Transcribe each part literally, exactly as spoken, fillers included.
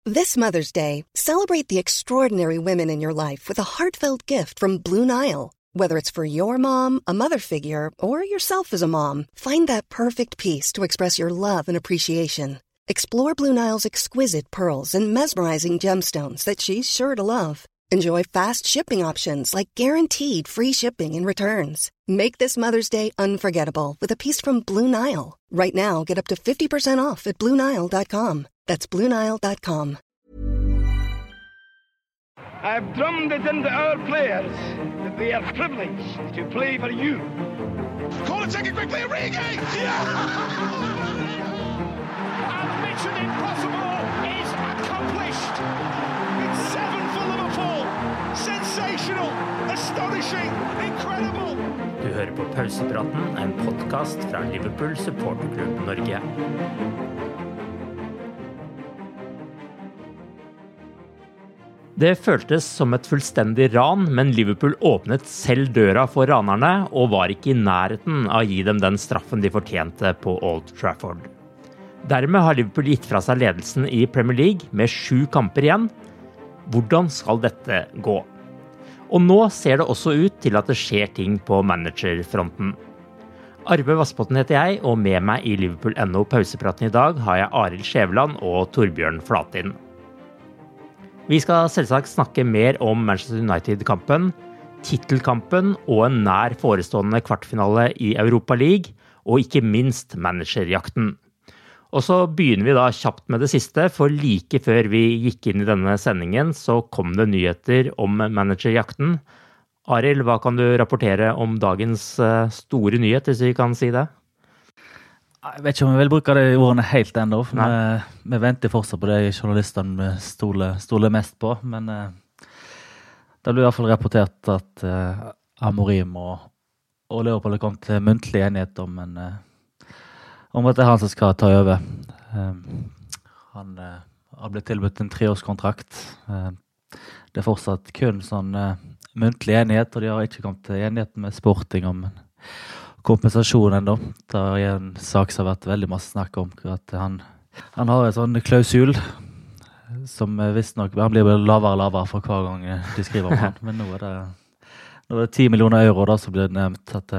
This Mother's Day, celebrate the extraordinary women in your life with a heartfelt gift from Blue Nile. Whether it's for your mom, a mother figure, or yourself as a mom, find that perfect piece to express your love and appreciation. Explore Blue Nile's exquisite pearls and mesmerizing gemstones that she's sure to love. Enjoy fast shipping options like guaranteed free shipping and returns. Make this Mother's Day unforgettable with a piece from Blue Nile. Right now, get up to fifty percent off at blue nile dot com. That's blue nile dot com. I've drummed it into our players that they are privileged to play for you. Call it, take it quickly, Origi! Yeah! And Mission Impossible is accomplished. It's seven for Liverpool. Sensational, astonishing, incredible. Du hører på Pausepraten, en podcast fra Liverpool Supporterklubb Norge. Det føltes som et fullstendig ran, men Liverpool åpnet selv døra for ranerne og var ikke i nærheten av å gi dem den straffen de fortjente på Old Trafford. Dermed har Liverpool gitt fra seg ledelsen i Premier League med sju kamper igjen. Hvordan skal dette gå? Og nå ser det også ut til at det skjer ting på managerfronten. Arve Vassbotten heter jeg, og med meg i Liverpool punkt no pausepraten i dag har jeg Arild Skjæveland og Torbjørn Flatin. Vi skal selvsagt snakke mer om Manchester United-kampen, titelkampen og en nær forestående kvartfinale i Europa League, og ikke minst managerjakten. Og så begynner vi da kjapt med det siste, for like før vi gikk inn i denne sendingen, så kom det nyheter om managerjakten. Arild, hva kan du rapportere om dagens store nyhet, hvis vi kan si det? Jeg vet ikke om jeg vil bruke det i ordene helt enda, vi, vi venter fortsatt på det journalistene stoler, stoler mest på, men uh, det blir i hvert fall rapportert at uh, Amorim og, og Leopold har kommet til muntlig enighet om, en, uh, om at det er han som skal ta over. Uh, han uh, har blitt tilbudt en treårskontrakt. Uh, det er fortsatt kun sånn uh, muntlig enighet, og de har ikke kommet til enighet med Sporting om kompensasjonen da. Det er en sak som har vært veldig masse snakk om, at han, han har en sånn klausul som visst nok, han blir lavere og lavere for hver gang de skriver om han. Men nå er det, nå er det ti millioner euro da, som blir nevnt at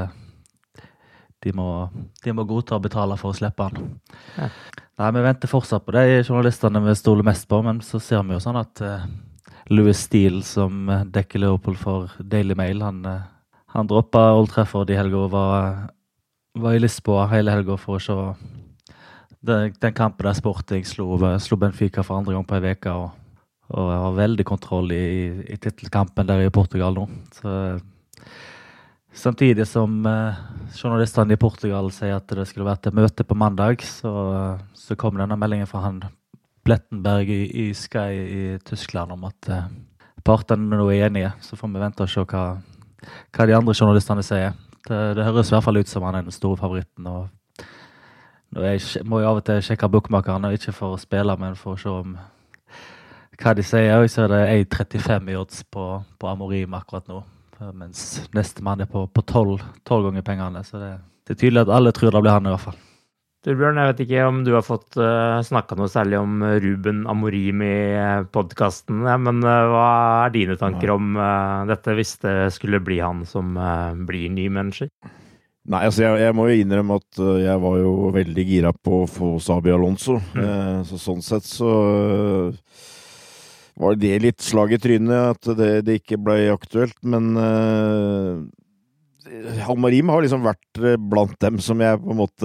de må, de må godta å betale for å slippe han. Ja. Nei, vi venter fortsatt på det, journalistene vi stoler mest på, men så ser vi jo sånn at uh, Louis Steele, som dekker Leopold for Daily Mail, han Han droppet Old Trafford i helga og var, var i Lisboa hele helga for å se den, den kampen der Sporting slo, slo Benfica for andre gang på en veka og, og har veldig kontroll i, i titelkampen der i Portugal nå. Så, samtidig som uh, journalistene i Portugal sier at det skulle vært et møte på mandag, så, så kom denne meldingen fra han Plettenberg i, i Sky i Tyskland om at uh, partene nå er enige, så får vi vente og se hva hva de andre journalistene sier. Det, det høres i hvert fall ut som han er den store favoritten, og nå jeg, må jeg av og til sjekke bookmakerne, ikke for å spille, men for å se om hva de sier, og så er det en trettifem i odds på, på Amorim akkurat nå, mens neste mann er på, på tolv, tolv ganger pengene, så det, det er tydelig at alle tror det blir han i hvert fall. Torbjørn, jeg vet ikke om du har fått uh, snakket noe særlig om Ruben Amorim i uh, podcasten, ja, men uh, hva er dine tanker om uh, dette hvis det skulle bli han som uh, blir ny manager? Nei, altså jeg, jeg må jo innrømme at uh, jeg var jo veldig gira på å få Xabi Alonso, mm. uh, så sånn sett så uh, var det litt slag i trynet at det, det ikke ble aktuelt, men uh, Amorim har liksom vært blant dem som jeg på en måte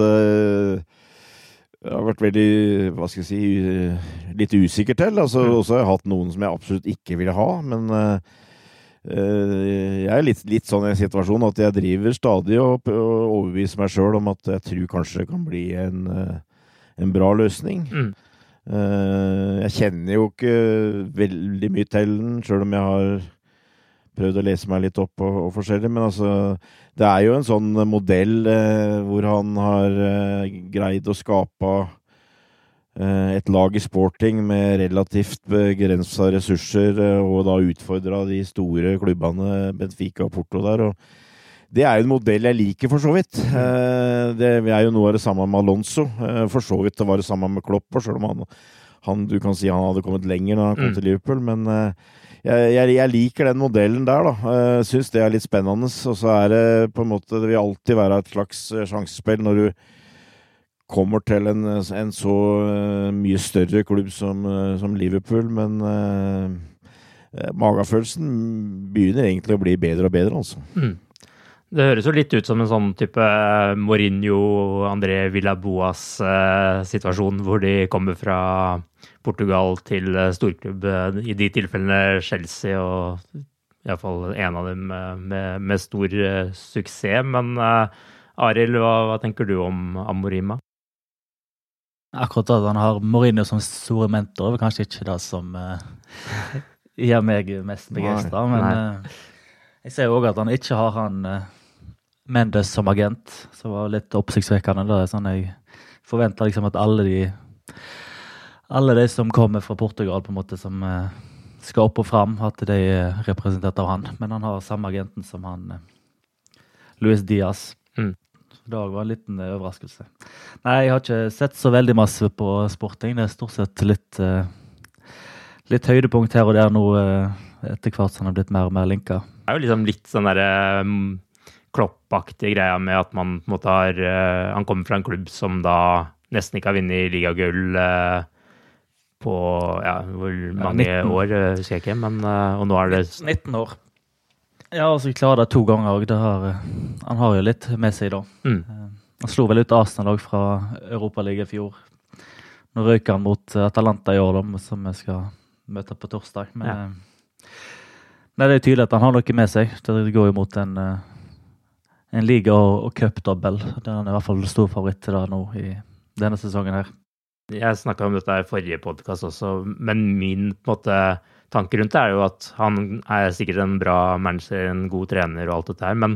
har vært veldig, hva skal jeg si, litt usikker til. Altså, mm. også har jeg hatt noen som jeg absolutt ikke ville ha, men uh, jeg er litt, litt sånn i en situasjon at jeg driver stadig og, og overbeviser meg selv om at jeg tror kanskje det kan bli en, en bra løsning. Mm. Uh, jeg kjenner jo ikke veldig mye til den, selv om jeg har prøvd å lese meg litt opp og, og forskjellig, men altså, det er jo en sånn modell eh, hvor han har eh, greid å skape eh, et lag i Sporting med relativt begrenset ressurser eh, og da utfordret de store klubbene Benfica og Porto der, og det er jo en modell jeg liker for så vidt. Eh, det er jo noe av det samme med Alonso, eh, for så vidt det var det samme med Klopp, selv om han han, du kan si han hadde kommet lenger når han kom mm. til Liverpool, men uh, jeg, jeg, jeg liker den modellen der da. Jeg uh, synes det er litt spennende, og så er det på en måte, det vil alltid være et slags sjansespill når du kommer til en, en så uh, mye større klubb som, uh, som Liverpool, men uh, magefølelsen begynner egentlig å bli bedre og bedre, altså. Mm. Det høres jo litt ut som en sånn type Mourinho, André Villaboas eh, situasjon, hvor de kommer fra Portugal til storklubb, i de tilfellene Chelsea, og i hvert fall en av dem med, med stor eh, suksess. Men eh, Arild, hva, hva tenker du om Amorima? Akkurat at han har Mourinho som store mentor, er kanskje ikke det som eh, gjør meg mest begeistret, men eh, jeg ser også at han ikke har han eh, Mendes som agent, så var litt oppsiktsvekkende. Det er sånn jeg forventer liksom at alle de alle de som kommer fra Portugal på en måte som eh, skal opp og fram, at de er representert av han. Men han har samme agenten som han eh, Luis Diaz. Mm. Det var en liten eh, overraskelse. Nei, jeg har ikke sett så veldig masse på sporting. Det er stort sett litt eh, litt høydepunkt her og der nå eh, etter hvert som det har blitt mer og mer linka. Det er jo liksom litt sånn der um kloppaktig greia med at man på en måte har, uh, han kommer fra en klubb som da nesten ikke har vunnet ligagull uh, på, ja, hvor mange ja, år, uh, husker jeg ikke, men, uh, og nå er det nitten år. Ja, altså jeg klarer det to ganger, og det har, uh, han har jo litt med seg da. Mm. Uh, han slo vel ut Arsenal også fra Europaliga i fjor. Nå røyker han mot Atalanta i år da, som vi skal møte på torsdag, men ja. uh, nei, det er tydelig at han har noe med seg. Det går jo mot en uh, en liga- og, og cup-dobbel. Det er i hvert fall stor favoritt til det nå i denne sesongen her. Jeg snakket om dette i forrige podcast også, men min på en måte, tanke rundt det er jo at han er sikkert en bra manager, en god trener og alt dette her, men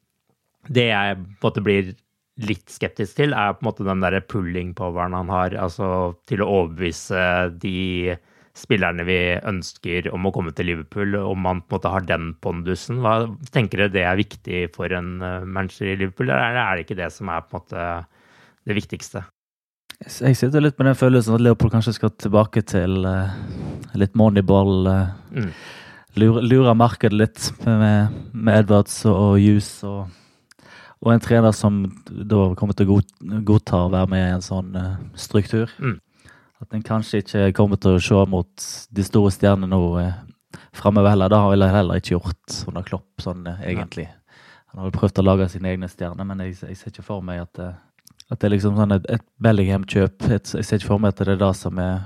det jeg på en måte blir litt skeptisk til er på en måte den der pulling-poweren han har, altså til å overbevise de spillerne vi ønsker om å komme til Liverpool, om man på en måte har den pondusen. Hva tenker dere det er viktig for en manager i Liverpool, eller er det ikke det som er på en måte det viktigste? Jeg sitter litt med den følelsen at Liverpool kanskje skal tilbake til uh, litt moneyball, uh, mm. lure, lure markedet litt med, med Edwards og Hughes, og, og en trener som da kommer til å god, godta å være med i en sånn uh, struktur. Mm. At den kanskje ikke kommer til å se mot de store stjernene nå eh, fremover heller. Det har jeg heller ikke gjort under Klopp, sånn eh, egentlig. Han har prøvd å lage sine egne stjerner, men jeg, jeg ser ikke for meg at, eh, at det er liksom sånn et, et Bellingham-kjøp. Et, jeg ser ikke for meg at det er det som er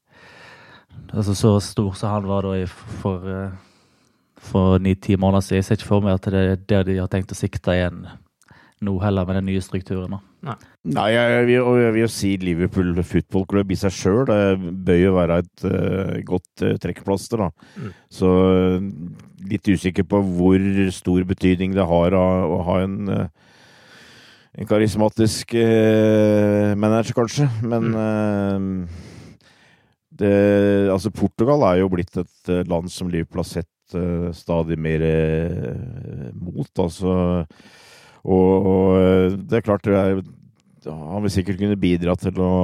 altså så stor som han var da i, for, for ni-ti måneder siden. Jeg ser ikke for meg at det er der de har tenkt å sikte igjen nå heller med den nye strukturen. Da. Nei, Nei jeg, vil, jeg vil jo si Liverpool Football Club i seg selv. Det bør jo være et uh, godt uh, trekkplaster. Da. Mm. Så uh, litt usikker på hvor stor betydning det har å, å ha en, uh, en karismatisk uh, manager, kanskje. Men mm. uh, det, altså Portugal er jo blitt et uh, land som Liverpool har sett uh, stadig mer uh, mot. Altså Og, og det er klart det er, han vil sikkert kunne bidra til å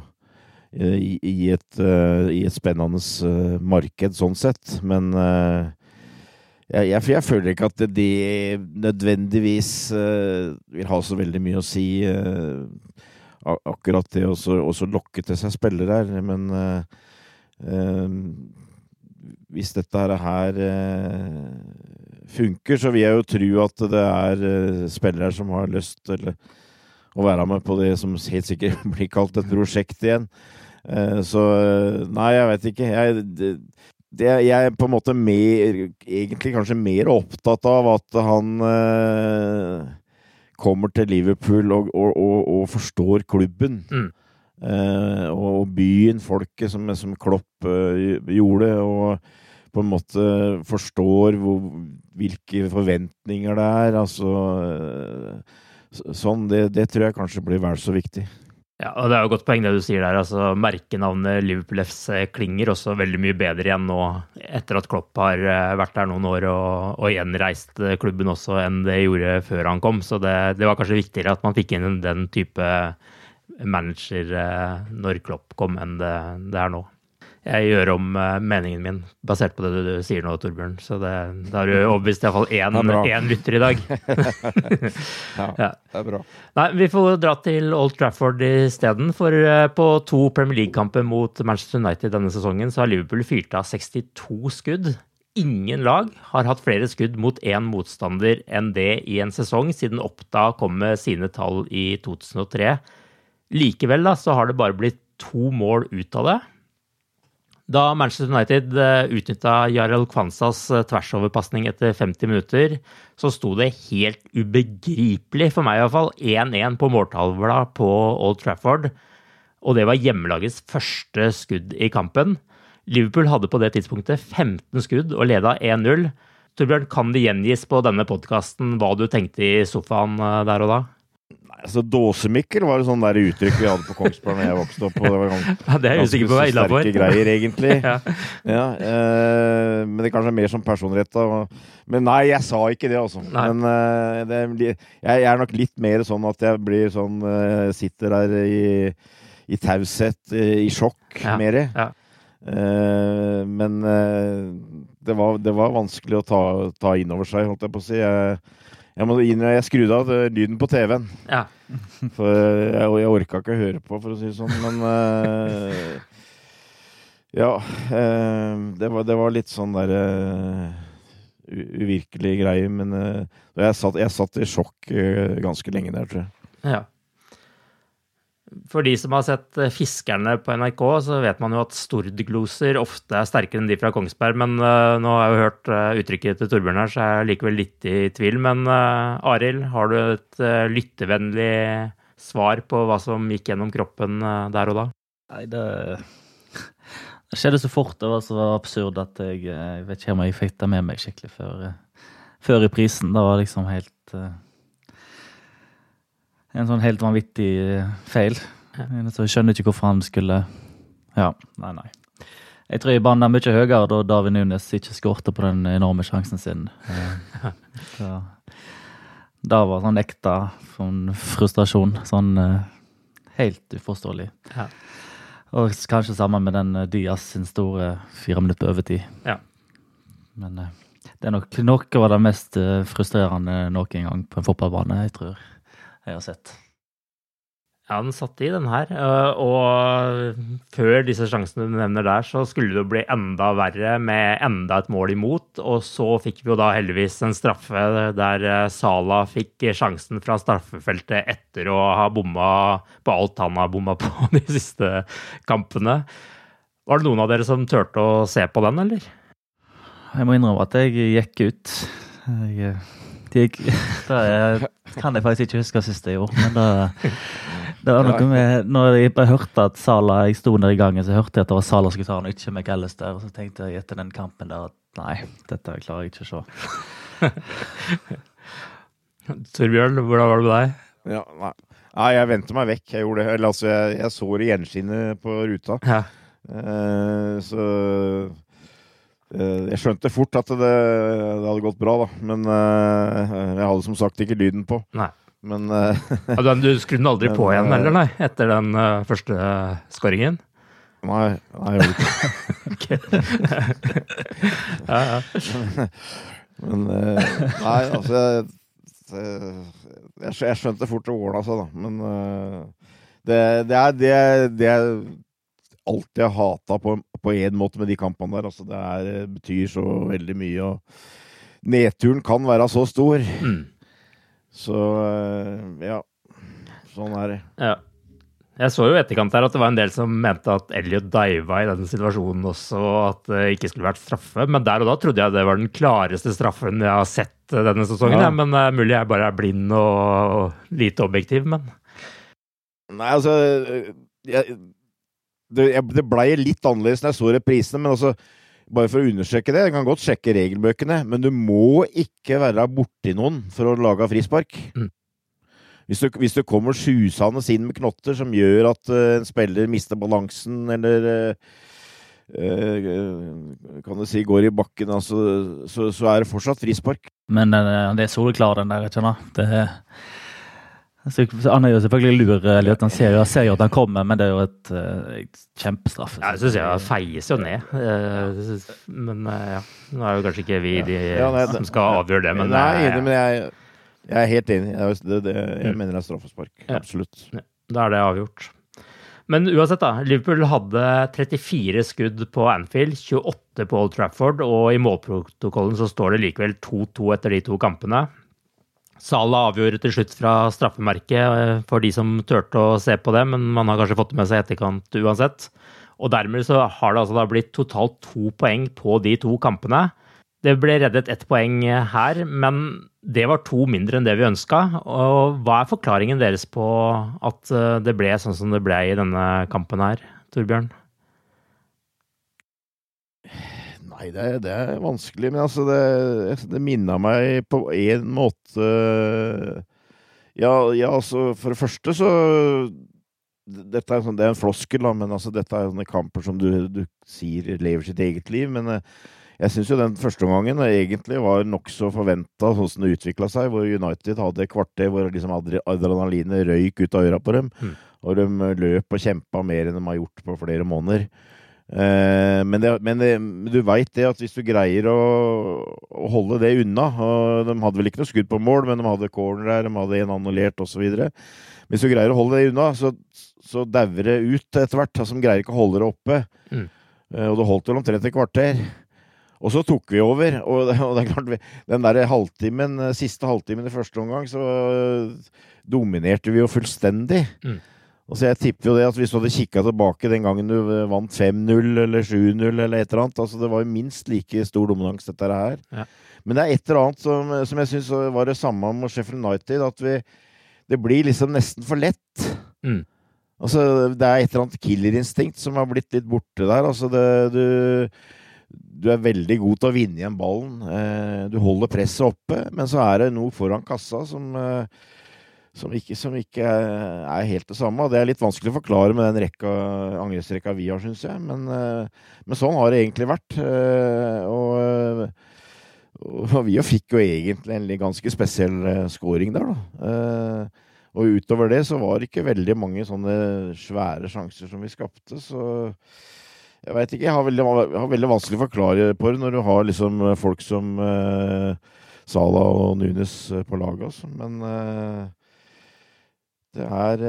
i, i, et, uh, i et spennende uh, marked sånn sett, men uh, jeg, jeg, jeg føler ikke at det, det nødvendigvis uh, vil ha så veldig mye å si uh, akkurat det å også lokke til seg spillere her, men uh, uh, hvis dette her uh, funker, så vil jeg jo tro at det er uh, spillere som har lyst til å være med på det som helt sikkert blir kalt et prosjekt igjen. Uh, så uh, nei, jeg vet ikke. Jeg, det, det, jeg er på en måte mer, egentlig kanskje mer opptatt av at han uh, kommer til Liverpool og, og, og, og forstår klubben. Mm. Uh, og byen, folket som, som Klopp uh, gjorde, og på en måte forstår hvor, hvilke forventninger det er. Altså, sånn, det, det tror jeg kanskje blir vel så viktig. Ja, og det er jo godt poeng det du sier der. Altså, merkenavnet Liverpool F C klinger også veldig mye bedre igjen nå, etter at Klopp har vært der noen år og, og gjenreist klubben også enn det gjorde før han kom. Så det, det var kanskje viktigere at man fikk inn den type manager når Klopp kom enn det, det er nå. Jeg gjør om meningen min, basert på det du sier nå, Torbjørn. Så det, det har jo overbevist i hvert fall én, én lytter i dag. ja, ja, det er bra. Nei, vi får dra til Old Trafford i stedet, for på to Premier League-kamper mot Manchester United denne sesongen, så har Liverpool fyrt av sekstito skudd. Ingen lag har hatt flere skudd mot en motstander enn det i en sesong, siden Opta kom med sine tall i to tusen og tre. Likevel da, så har det bare blitt to mål ut av det. Da Manchester United utnyttet Jarell Kvansas tversoverpassning etter femti minutter, så sto det helt ubegripelig, for meg i hvert fall, én én på måltavla på Old Trafford, og det var hjemmelagets første skudd i kampen. Liverpool hadde på det tidspunktet femten skudd og ledet én null. Torbjørn, kan det gjengis på denne podcasten hva du tenkte i sofaen der og da? Altså, Dåsemikkel var det sånn der uttrykk vi hadde på Kongsberg når jeg vokste opp. Og det var gans, ja, det er jo sikkert på vei for. Sterke greier, egentlig. ja. Ja, eh, men det er kanskje mer som personretta. Men nei, jeg sa ikke det, altså. Nei. Men eh, det, jeg, jeg er nok litt mer sånn at jeg blir sånn, eh, sitter der i, i taushet, i sjokk, ja. Mer. Ja. Eh, men eh, det, var, det var vanskelig å ta, ta inn over seg, holdt jeg på å si. Jeg Jeg må innrømme, jeg skrudde av lyden på T V-en. Ja. For jeg, jeg orket ikke å høre på, for å si det sånn. Men uh, ja, uh, det, var, det var litt sånn der uh, uvirkelig greie. Men uh, jeg, satt, jeg satt i sjokk uh, ganske lenge der, tror jeg. Ja. For de som har sett Fiskerne på N R K, så vet man jo at stordgloser ofte er sterkere enn de fra Kongsberg, men uh, nå har jeg jo hørt uh, uttrykket til Torbjørn her, så jeg er likevel litt i tvil. Men uh, Arild, har du et uh, lyttevennlig svar på hva som gikk gjennom kroppen uh, der og da? Nei, det, det skjedde så fort, det var så absurd at jeg, jeg vet ikke om jeg fikk det med meg skikkelig før, før i prisen. Det var liksom helt... Uh, En sånn helt vanvittig feil. Så jeg skjønner ikke hvorfor han skulle... Ja, nei, nei. Jeg tror jeg bandet mye høyere da David Nunes ikke skårte på den enorme sjansen sin. Så, det var sånn ekte sånn frustrasjon. Sånn helt uforståelig. Ja. Og kanskje sammen med den Diaz sin store fire minutter på overtid. Ja. Men det er nok noe av det mest frustrerende noen gang på en fotballbane, jeg tror. Jeg har sett. Ja, den satt i den her, og før disse sjansene du nevner der, så skulle det bli enda verre med enda et mål imot, og så fikk vi jo da heldigvis en straffe der Salah fikk sjansen fra straffefeltet etter å ha bommet på alt han har bommet på de siste kampene. Var det noen av dere som tørte å se på den, eller? Jeg må innrømme at jeg gikk ut. Jeg... Det kan jeg faktisk ikke huske sist jeg gjorde, men det, det var noe med, når jeg bare hørte at Salah, jeg stod der i gangen, så hørte jeg at det var Salah som skulle ta han, og ikke McAllister, og så tenkte jeg etter den kampen der at nei, dette klarer jeg ikke å se. Torbjørn, hvordan var det med deg? Ja, nei. nei, jeg ventet meg vekk, jeg gjorde det, eller altså, jeg, jeg så det gjenskinnet på ruta, ja. uh, så... Jeg skjønte fort at det, det hadde gått bra, da. Men uh, jeg hadde som sagt ikke lyden på. Nei. Men, uh, ja, du skrudde den aldri men, på igjen, eller nei? Etter den uh, første skåringen? Nei, nei, jeg gjorde ikke. ja, ja. Men uh, nei, altså jeg, jeg, jeg skjønte fort det ordnet seg, da. Men uh, det, det er det, det er alt jeg hatet på, på en måte med de kampene der. Altså, det er, betyr så veldig mye, og nedturen kan være så stor. Mm. Så, ja, sånn er det. Ja. Jeg så jo etterkant der at det var en del som mente at Elliot diva i denne situasjonen også, at det ikke skulle vært straffe. Men der og da trodde jeg det var den klareste straffen jeg har sett denne sesongen. Ja. Ja, men uh, mulig jeg bare er blind og, og lite objektiv, men... Nei, altså... Jeg, Det, det ble litt annerledes når jeg så reprisene, men altså, bare for å undersøke det, jeg kan godt sjekke regelbøkene, men du må ikke være borti noen for å lage frispark. Mm. Hvis, du, hvis du kommer susende inn med knotter som gjør at uh, en spiller mister balansen, eller uh, uh, kan du si går i bakken, altså, så, så er det fortsatt frispark. Men uh, det er soleklar den der, ikke sant? Det, Så, han er jo selvfølgelig lur, eller han ser jo, ser jo at han kommer, men det er jo et, et kjempestraff. Ja, jeg synes jeg feies jo ned. Men ja, nå er jo kanskje ikke vi de ja, nei, som skal avgjøre det, men... Nei, enig, men jeg, jeg er helt enig. Jeg, det, det, jeg mm. mener det er straffespark. Ja. Absolutt. Ja, da er det avgjort. Men uansett da, Liverpool hadde trettifire skudd på Anfield, tjueåtte på Old Trafford, og i målprotokollen så står det likevel to to etter de to kampene. Salah avgjorde til slutt fra straffemerket for de som tørte å se på det, men man har kanskje fått med seg etterkant uansett. Og dermed så har det altså da blitt totalt to poeng på de to kampene. Det ble reddet ett poeng her, men det var to mindre enn det vi ønsket. Og hva er forklaringen deres på at det ble sånn som det ble i denne kampen her, Torbjørn? Nei, det er, det er vanskelig, men altså det, det minner meg på en måte ja, ja, altså for det første så dette er, sånn, det er en floskel da, men altså dette er sånne kamper som du, du sier lever sitt eget liv, men jeg synes jo den første gangen egentlig var nok så forventet sånn som det utviklet seg, hvor United hadde et kvarter hvor liksom adrenalinet røyk ut av øra på dem, mm. og de løp og kjempet mer enn de har gjort på flere måneder. Eh, men, det, men det, du vet det at hvis du greier å, å holde det unna, og de hadde vel ikke noe skudd på mål, men de hadde corner der, de hadde en annullert og så videre. Hvis du greier å holde det unna, så, så dauer det ut etter hvert, som greier ikke å holde det oppe. Mm. Eh, og det holdt vel omtrent et kvarter. Og så tok vi over, og, og det er klart, vi, den der halvtimen, siste halvtimen i første omgang, så dominerte vi jo fullstendig. Mm. Og så jeg tipper jo det at hvis du hadde kikket tilbake den gangen du vant fem null eller sju null eller et eller annet, altså det var jo minst like stor dominans dette her. Ja. Men det er et eller annet som, som jeg synes var det samme med Sheffield United, at vi, det blir liksom nesten for lett. Mm. Altså det er et eller annet killerinstinkt som har blitt litt borte der. Altså det, du, du er veldig god til å vinne igjen ballen. Eh, du holder presset oppe, men så er det noe foran kassa som... Eh, Som ikke, som ikke er helt det samme. Det er litt vanskelig å forklare med den rekka, angrepsrekka vi har, synes jeg. Men, men sånn har det egentlig vært. Og, og vi fikk jo egentlig en ganske spesiell scoring der, da. Og utover det så var det ikke veldig mange sånne svære sjanser som vi skapte. Så jeg vet ikke, jeg har veldig, jeg har veldig vanskelig å forklare på det når du har liksom folk som Salah og Nunes på laget også. Men... Det er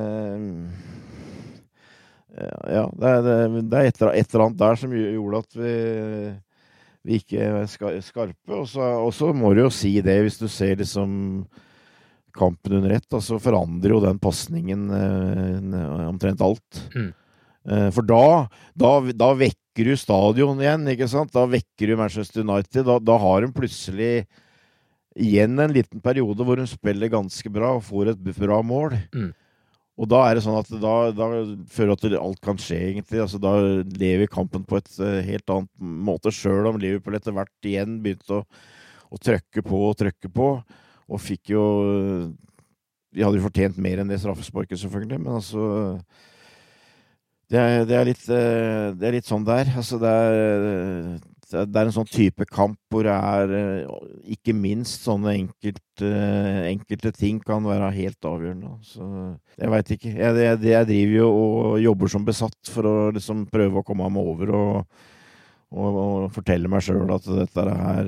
ja, det er, det er et, et eller annet der som gjorde at vi, vi ikke er skarpe. Og så, og så må du jo si det, hvis du ser liksom kampen under ett, så forandrer jo den passningen omtrent alt. Mm. For da, da, da vekker du stadion igjen, ikke sant? Da vekker du Manchester United. Da, da har de plutselig... igjen en liten periode hvor hun spiller ganske bra og får et bra mål. Mm. Og da er det sånn at da, da føler at alt kan skje egentlig. Altså, da lever kampen på et uh, helt annet måte, selv om Liverpool etter hvert igjen begynte å, å trykke på og trykke på. Og fikk jo... De hadde jo fortjent mer enn det straffesparket selvfølgelig, men altså... Det er, det er, litt, uh, det er litt sånn der. Altså, det er... Det er en sånn type kamp hvor det er ikke minst sånne enkelte, enkelte ting kan være helt avgjørende. Så jeg vet ikke. Jeg, jeg, jeg driver jo og jobber som besatt for å liksom prøve å komme meg over og, og, og fortelle meg selv at dette her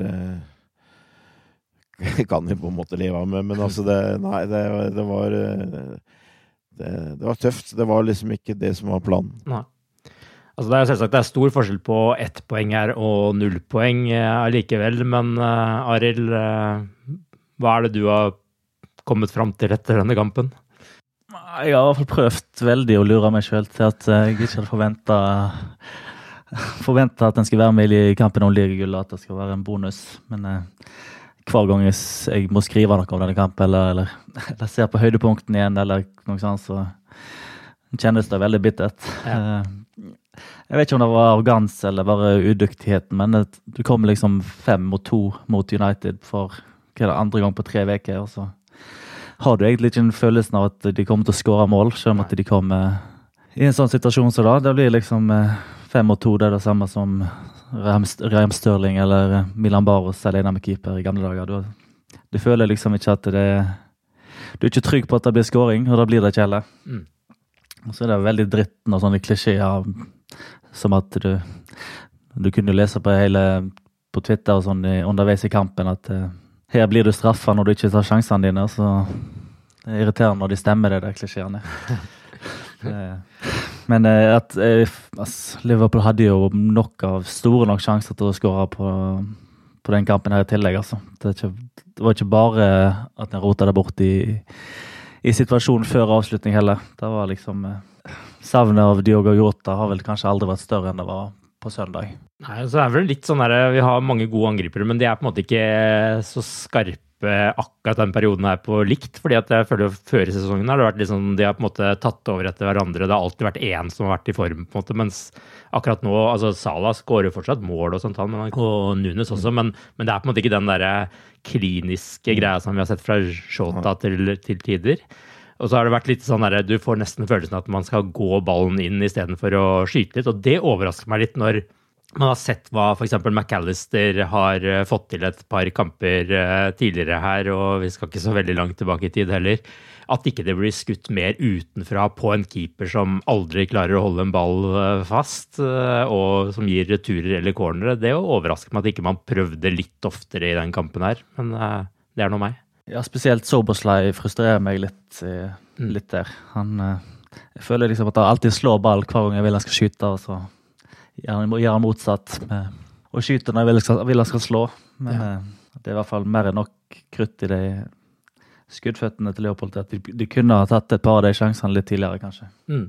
kan jeg på en måte leve med. Men altså, det, nei, det, det var det, det var tøft. Det var liksom ikke det som var planen. Nei. Altså det er selvsagt det er stor forskjell på ett poeng her og null poeng allikevel, men uh, Arild, uh, hva er det du har kommet frem til etter denne kampen? Jeg har i hvert fall prøvd veldig å lure meg selv til at jeg ikke hadde forventet, forventet at den skal være med i kampen om ligagull, at det skal være en bonus, men uh, hver gang jeg, jeg må skrive noe om denne kampen, eller, eller, eller ser på høydepunkten igjen, eller noe sånt, så kjennes det veldig bittert. Ja. Uh, Jeg vet ikke om det var arrogans eller bare udyktigheten, men det, du kom liksom fem mot to mot United for hva er det, andre gang på tre veker, og så har du egentlig ikke en følelsen av at de kommer til å skåre mål, selv om at de kommer i en sånn situasjon så da. Det blir liksom fem mot to, det er det samme som Raheem Sterling eller Milan Baros alene med keeper i gamle dager. Du, du føler liksom ikke at det du er ikke trygg på at det blir scoring, og da blir det ikke heller. Mm. Og så er det veldig dritt når sånne klisjeer, som at du, du kunne lese på hele, på Twitter og sånn underveis i kampen, at uh, her blir du straffet når du ikke tar sjansene dine, så det er irriterende når de stemmer det der klisjeene. Men uh, at uh, altså, Liverpool hadde jo nok av store nok sjanser til å skåre på, på den kampen her i tillegg, altså. Det, er ikke, det var ikke bare at den rotet det bort i i situasjonen før avslutning heller. Det var liksom eh, savnet av Diogo Jota har vel kanskje aldri vært større enn det var på søndag. Nei, så er det vel litt sånn der, vi har mange gode angripere, men de er på en måte ikke så skarpe akkurat den perioden her på likt, fordi at jeg føler jo før i sesongen har det vært liksom, de har på en måte tatt over etter hverandre, det har alltid vært en som har vært i form på en måte, mens akkurat nå, altså Salah skårer fortsatt mål og sånt, og Nunes også, men, men det er på en måte ikke den der kliniske greia som vi har sett fra Jota til, til tider. Og så har det vært litt sånn der, du får nesten følelsen at man skal gå ballen inn i stedet for å skyte litt, og det overrasker meg litt når man har sett hva for eksempel McAllister har fått til et par kamper tidligere her, og vi skal ikke så veldig langt tilbake i tid heller, at ikke det blir skutt mer utenfra på en keeper som aldri klarer å holde en ball fast, og som gir returer eller cornere. Det overrasker meg at ikke man prøvde litt oftere i den kampen her, men det er noe meg. Ja, spesielt Soboslai frustrerer meg litt, litt der. Han, jeg føler liksom at han alltid slår ball hver gang jeg vil han skal skyte, og så gjør han, gjør han motsatt med å skyte når jeg vil, skal, vil han skal slå. Men ja. Det er i hvert fall mer enn nok krutt i det skuddføttene til Leopold, at de, de kunne ha tatt et par av de sjansene litt tidligere, kanskje. Mm.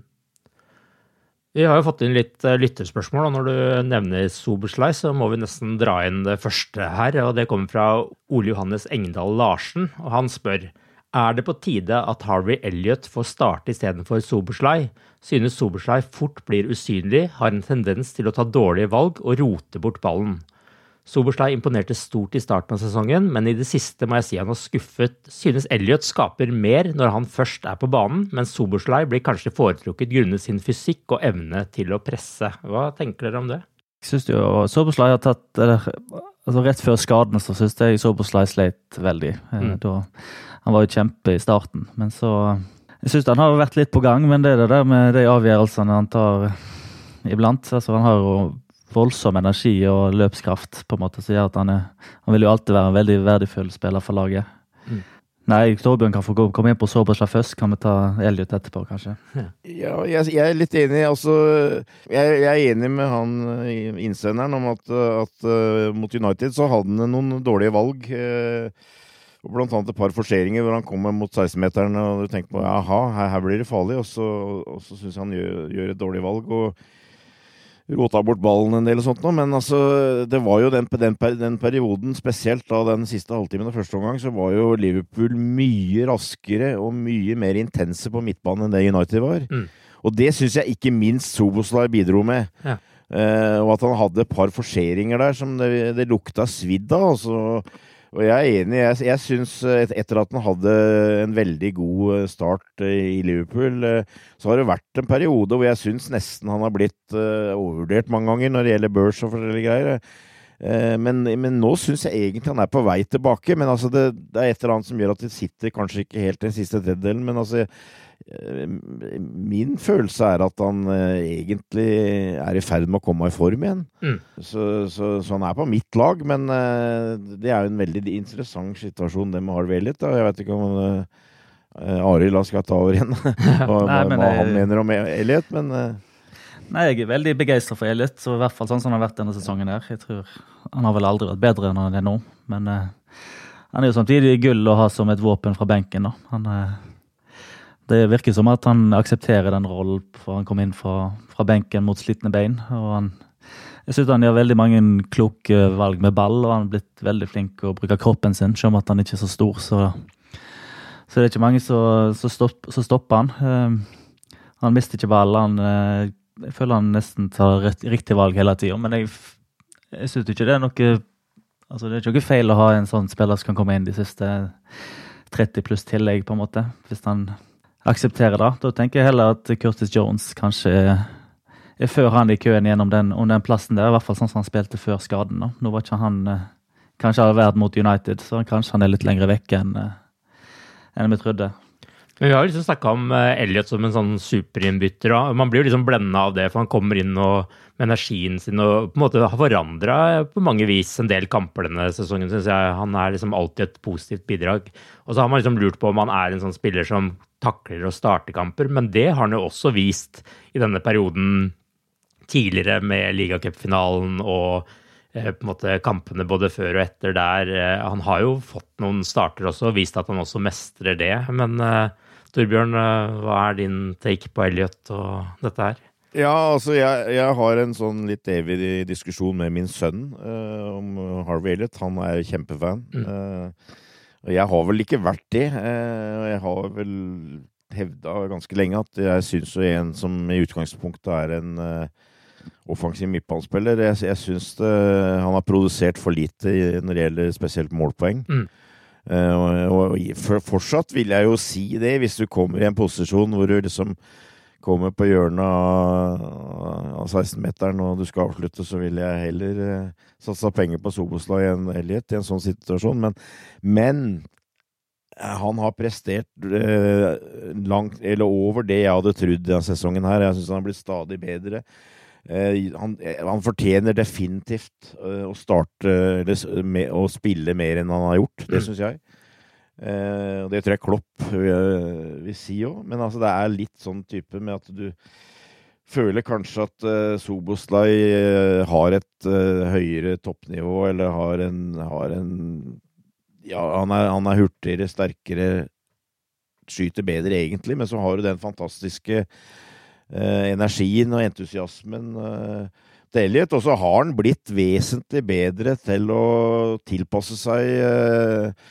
Vi har jo fått inn litt uh, lytterspørsmål, og når du nevner Soboslai, så må vi nesten dra inn det første her, og det kommer fra Ole Johannes Engdahl Larsen, og han spør, er det på tide at Harvey Elliott får starte i stedet for Soboslai? Synes Soboslai fort blir usynlig, har en tendens til å ta dårlige valg og rote bort ballen. Soboslai imponerte stort i starten av sesongen, men i det siste må jeg si han har skuffet. Synes Elliott skaper mer når han først er på banen, men Soboslai blir kanskje foretrukket grunnet sin fysikk og evne til å presse. Hva tenker dere om det? Jeg synes jo Soboslai har tatt, eller, altså rett før skaden så synes jeg Soboslai sleit veldig. Mm. Da, han var jo kjempe i starten, men så, jeg synes han har vært litt på gang, men det er det der med de avgjørelsene han tar iblant, altså han har jo voldsom energi og løpskraft på en måte, så gjør at han, er, han vil jo alltid være en veldig verdifull spiller for laget. Mm. Nei, Torbjørn kan få komme inn på Soboslai først, kan vi ta Elliott etterpå, kanskje? Ja, jeg, jeg er litt enig, altså, jeg, jeg er enig med han innsenderen om at, at uh, mot United så hadde han noen dårlige valg, uh, og blant annet et par forseringer hvor han kommer mot seksten-meteren, og du tenker på, jaha, her, her blir det farlig, og så, og så synes jeg han gjør, gjør et dårlig valg, og rota bort ballen en del og sånt nå, men altså, det var jo den, den, den perioden, spesielt da den siste halvtimen av første omgang, så var jo Liverpool mye raskere og mye mer intense på midtbanen enn det United var. Mm. Og det synes jeg ikke minst Soboslai bidro med. Ja. Eh, og at han hadde et par forseringer der som det, det lukta svidd av, altså. Og jeg er enig, jeg, jeg synes et, etter at han hadde en veldig god start i Liverpool, så har det vært en periode hvor jeg synes nesten han har blitt uh, overvurdert mange ganger når det gjelder børs og forskjellige greier. Uh, men, men nå synes jeg egentlig han er på vei tilbake, men altså det, det er et eller annet som gjør at det sitter kanskje ikke helt den siste tredjedelen, men altså min følelse er at han uh, egentlig er i ferd med å komme i form igjen. Mm. Så, så, så han er på mitt lag, men uh, det er jo en veldig interessant situasjon det med Harvey Elliott. Da. Jeg vet ikke om uh, Arild skal ta over igjen hva, Nei, men, hva han mener om Elliott, men uh... Nei, jeg er veldig begeistret for Elliott, så i hvert fall sånn som han har vært denne sesongen her. Jeg tror han har vel aldri vært bedre enn han er nå, men uh, han er jo samtidig gull å ha som et våpen fra benken. Da. Han uh, Det virker som at han aksepterer den rollen, for han kom inn fra, fra benken mot slitne bein. Og han, jeg synes han gjør veldig mange kloke valg med ball, og han har blitt veldig flink å bruke kroppen sin, selv om at han ikke er så stor. Så, så det er ikke mange som så stopp, så stopper han. Uh, han mister ikke ball, han, uh, jeg føler han nesten tar rett, riktig valg hele tiden. Men jeg, jeg synes ikke det er noe, altså det er ikke feil å ha en sånn spiller som kan komme inn de siste tretti pluss tillegg på en måte, hvis han aksepterer det. Da tenker jeg heller at Curtis Jones kanskje er, er før han i køen gjennom den, om den plassen der, i hvert fall sånn som han spilte før skaden. Da. Nå var ikke han eh, kanskje all verden mot United, så kanskje han er litt lengre vekk enn, eh, enn vi trodde. Men vi har liksom snakket om Elliott som en sånn superinnbytter, og man blir jo liksom blendet av det, for han kommer inn og, med energien sin og på en måte har forandret på mange vis en del kamper denne sesongen, synes jeg. Han er liksom alltid et positivt bidrag. Og så har man liksom lurt på om han er en sånn spiller som takler å starte kamper, men det har han jo også vist i denne perioden tidligere med ligacupfinalen og eh, på en måte kampene både før og etter der. Eh, han har jo fått noen starter også, og vist at han også mestrer det, men eh, Torbjørn, hva er din take på Elliott og dette her? Ja, altså jeg, jeg har en sånn litt evig diskusjon med min sønn uh, om Harvey Elliott. Han er kjempefan. Mm. Uh, og jeg har vel ikke vært det. Uh, jeg har vel hevdet ganske lenge at jeg synes jo en som i utgangspunktet er en uh, offensiv midtbanespiller. Jeg, jeg synes det, han har produsert for lite når det gjelder spesielt målpoeng. Mm. Uh, og, og for, fortsatt vil jeg jo si det, hvis du kommer i en posisjon hvor du liksom kommer på hjørnet av, av seksten-meteren og du skal avslutte, så vil jeg heller uh, satse penger på Szoboszlai enn Elliott i en sånn situasjon. Men, men uh, han har prestert uh, langt, eller over det jeg hadde trodd denne sesongen her. Jeg synes han har blitt stadig bedre. Uh, han, han fortjener definitivt uh, å starte eller, med, å spille mer enn han har gjort, det synes jeg. Uh, og det tror jeg Klopp vil, vil si også, men altså det er litt sånn type med at du føler kanskje at uh, Szoboszlai uh, har et uh, høyere toppnivå, eller har en, har en ja, han er, han er hurtigere, sterkere, skyter bedre egentlig, men så har du den fantastiske uh, energien og entusiasmen uh, til Elliott, og så har han blitt vesentlig bedre til å tilpasse seg uh,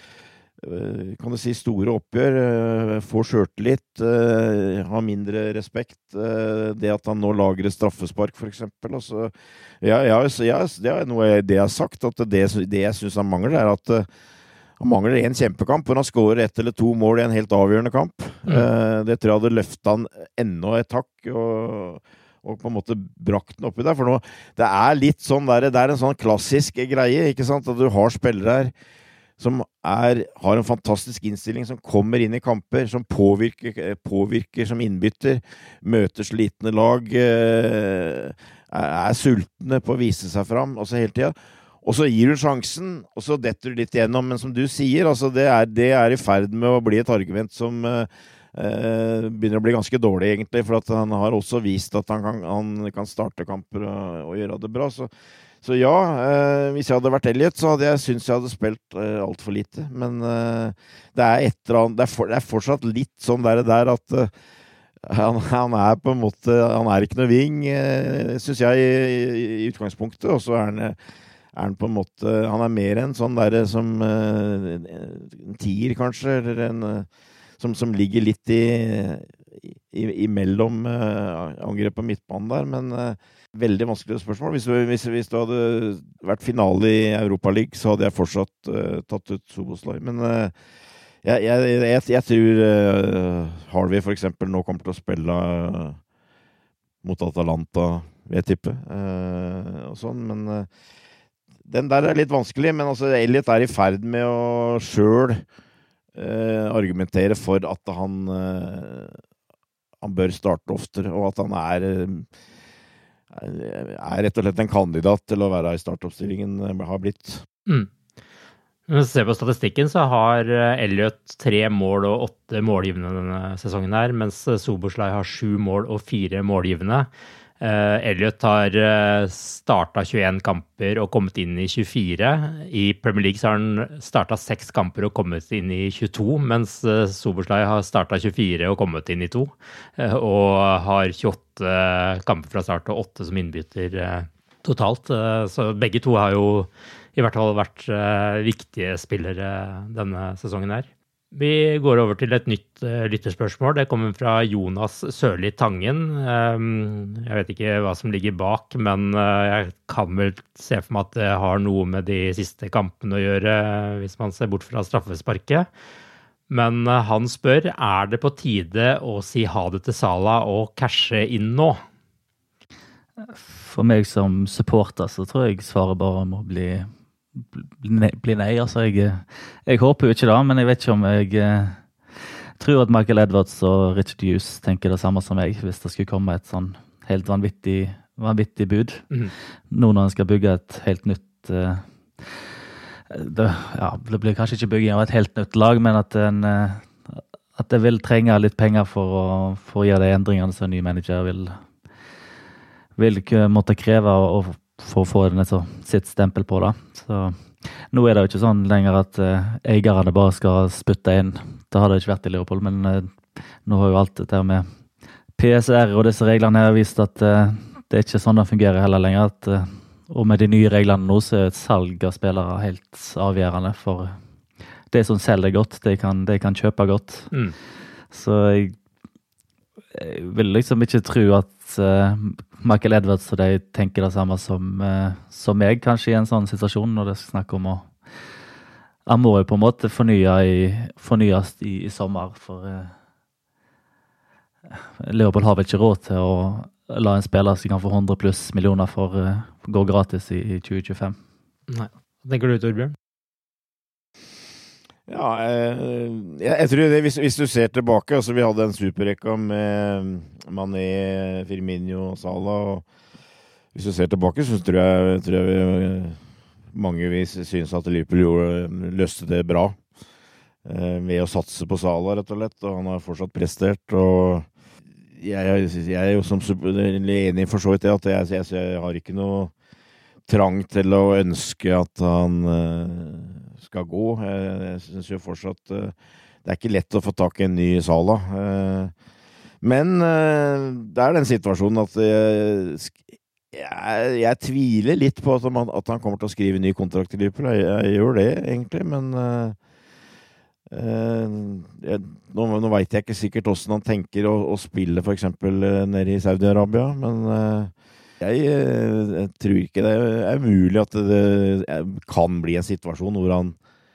kan du si store oppgjør, få skjørtelitt, ha mindre respekt, det at han nå lager et straffespark for eksempel. Altså, ja, ja, ja, det er noe det jeg har sagt, at det, det jeg synes han mangler er at han mangler en kjempekamp, hvor han skårer ett eller to mål i en helt avgjørende kamp. Mm. Det tror jeg hadde løftet han enda et takk, og, og på en måte brakt den oppi der, for nå, det er litt sånn der, det er en sånn klassisk greie, ikke sant, at du har spillere her som er, har en fantastisk innstilling, som kommer inn i kamper, som påvirker, påvirker som innbytter, møter slitne lag, er, er sultne på å vise seg fram, og så hele tiden. Og så gir du sjansen, og så detter du litt gjennom, men som du sier, altså det, er, det er i ferd med å bli et argument som eh, begynner å bli ganske dårlig egentlig, for at han har også vist at han kan, han kan starte kamper og, og gjøre det bra, så Så ja, eh, hvis jeg hadde vært Elliott, så hadde jeg syntes jeg hadde spilt eh, alt for lite. Men eh, det, er et eller annet, det, er for, det er fortsatt litt sånn der, der at eh, han, han er på en måte, han er ikke noe ving, eh, synes jeg, i, i utgangspunktet. Og så er han, er han på en måte, han er mer en sånn der som eh, en tier kanskje, eller en, som, som ligger litt i, i, i mellom eh, angrep på midtbanen der, men eh, veldig vanskelig spørsmål. Hvis, hvis, hvis det hadde vært finale i Europa League, så hadde jeg fortsatt uh, tatt ut Szoboszlai. Men uh, jeg, jeg, jeg, jeg tror uh, Harvey for eksempel nå kommer til å spille uh, mot Atalanta, vil jeg tippe. Uh, og sånn, men uh, den der er litt vanskelig, men altså, Elliott er i ferd med å selv uh, argumentere for at han, uh, han bør starte oftere, og at han er uh, er rett og slett en kandidat til å være i startoppstillingen har blitt. Mm. Når vi ser på statistikken, så har Elliott tre mål og åtte målgivende denne sesongen her, mens Szoboszlai har sju mål og fire målgivende. Uh, Elliott har uh, startet tjueen kamper og kommet inn i tjuefire. I Premier League så har han startet seks kamper og kommet inn i tjueto, mens uh, Szoboszlai har startet tjuefire og kommet inn i to, uh, og har tjueåtte kamper fra start og åtte som innbytter uh, totalt. Uh, så begge to har jo i hvert fall vært uh, viktige spillere denne sesongen her. Vi går over til et nytt uh, lytterspørsmål. Det kommer fra Jonas Sørli Tangen. Um, jeg vet ikke hva som ligger bak, men uh, jeg kan vel se for meg at det har noe med de siste kampene å gjøre, hvis man ser bort fra straffesparket. Men uh, han spør, er det på tide å si ha det til Salah og cashe inn nå? For meg som supporter så tror jeg svaret bare må bli bli nei, altså jeg, jeg håper jo ikke det, men jeg vet ikke om jeg tror at Michael Edwards og Richard Hughes tenker det samme som jeg, hvis det skulle komme et sånn helt vanvittig, vanvittig bud. Mm. Nå når han skal bygge et helt nytt uh, det, ja, det blir kanskje ikke bygging av et helt nytt lag, men at en uh, at det vil trenge litt penger for å, for å gjøre de endringene som en ny manager vil, vil måtte kreve og, og for å få det, så, sitt stempel på det. Så nå er det jo ikke sånn lenger at uh, eierne bare skal spytte inn. Det har det ikke vært i Liverpool, men uh, nå har jo alt dette med P S R og disse reglene her vist at uh, det er ikke sånn det fungerer heller lenger. At, uh, og med de nye reglene nå så er et salg av spillere helt avgjørende for det som selger godt, de kan, de kan kjøpe godt. Mm. Så jeg, jeg vil liksom ikke tro at uh, Michael Edwards og de tenker det samme som, uh, som jeg, kanskje i en sånn situasjon, når det er snakk om å han må jo på en måte fornye i, fornyes i, i sommer, for uh, Liverpool har vel ikke råd til å la en spiller som kan få hundre pluss millioner for uh, gå gratis i, i tjue tjuefem. Nei. Hva tenker du, Torbjørn? Ja, jeg, jeg tror det, hvis, hvis du ser tilbake, altså vi hadde en superrekka med Mané, Firmino og Salah, og hvis du ser tilbake, så tror jeg, tror jeg vi, mange vi synes at Liverpool gjorde, løste det bra eh, ved å satse på Salah, rett og slett, og han har fortsatt prestert, og jeg, jeg er jo som enig for så vidt det, at jeg, jeg, jeg har ikke noe trang til å ønske at han eh, skal gå. Jeg, jeg synes jo fortsatt uh, det er ikke lett å få tak i en ny Salah. Uh, men uh, det er den situasjonen at uh, jeg, jeg tviler litt på at, man, at han kommer til å skrive ny kontrakt til Liverpool. Jeg, jeg gjør det egentlig, men uh, uh, jeg, nå, nå vet jeg ikke sikkert hvordan han tenker å, å spille for eksempel uh, nede i Saudi-Arabia, men uh, Jeg, jeg tror ikke det er mulig at det kan bli en situasjon hvor han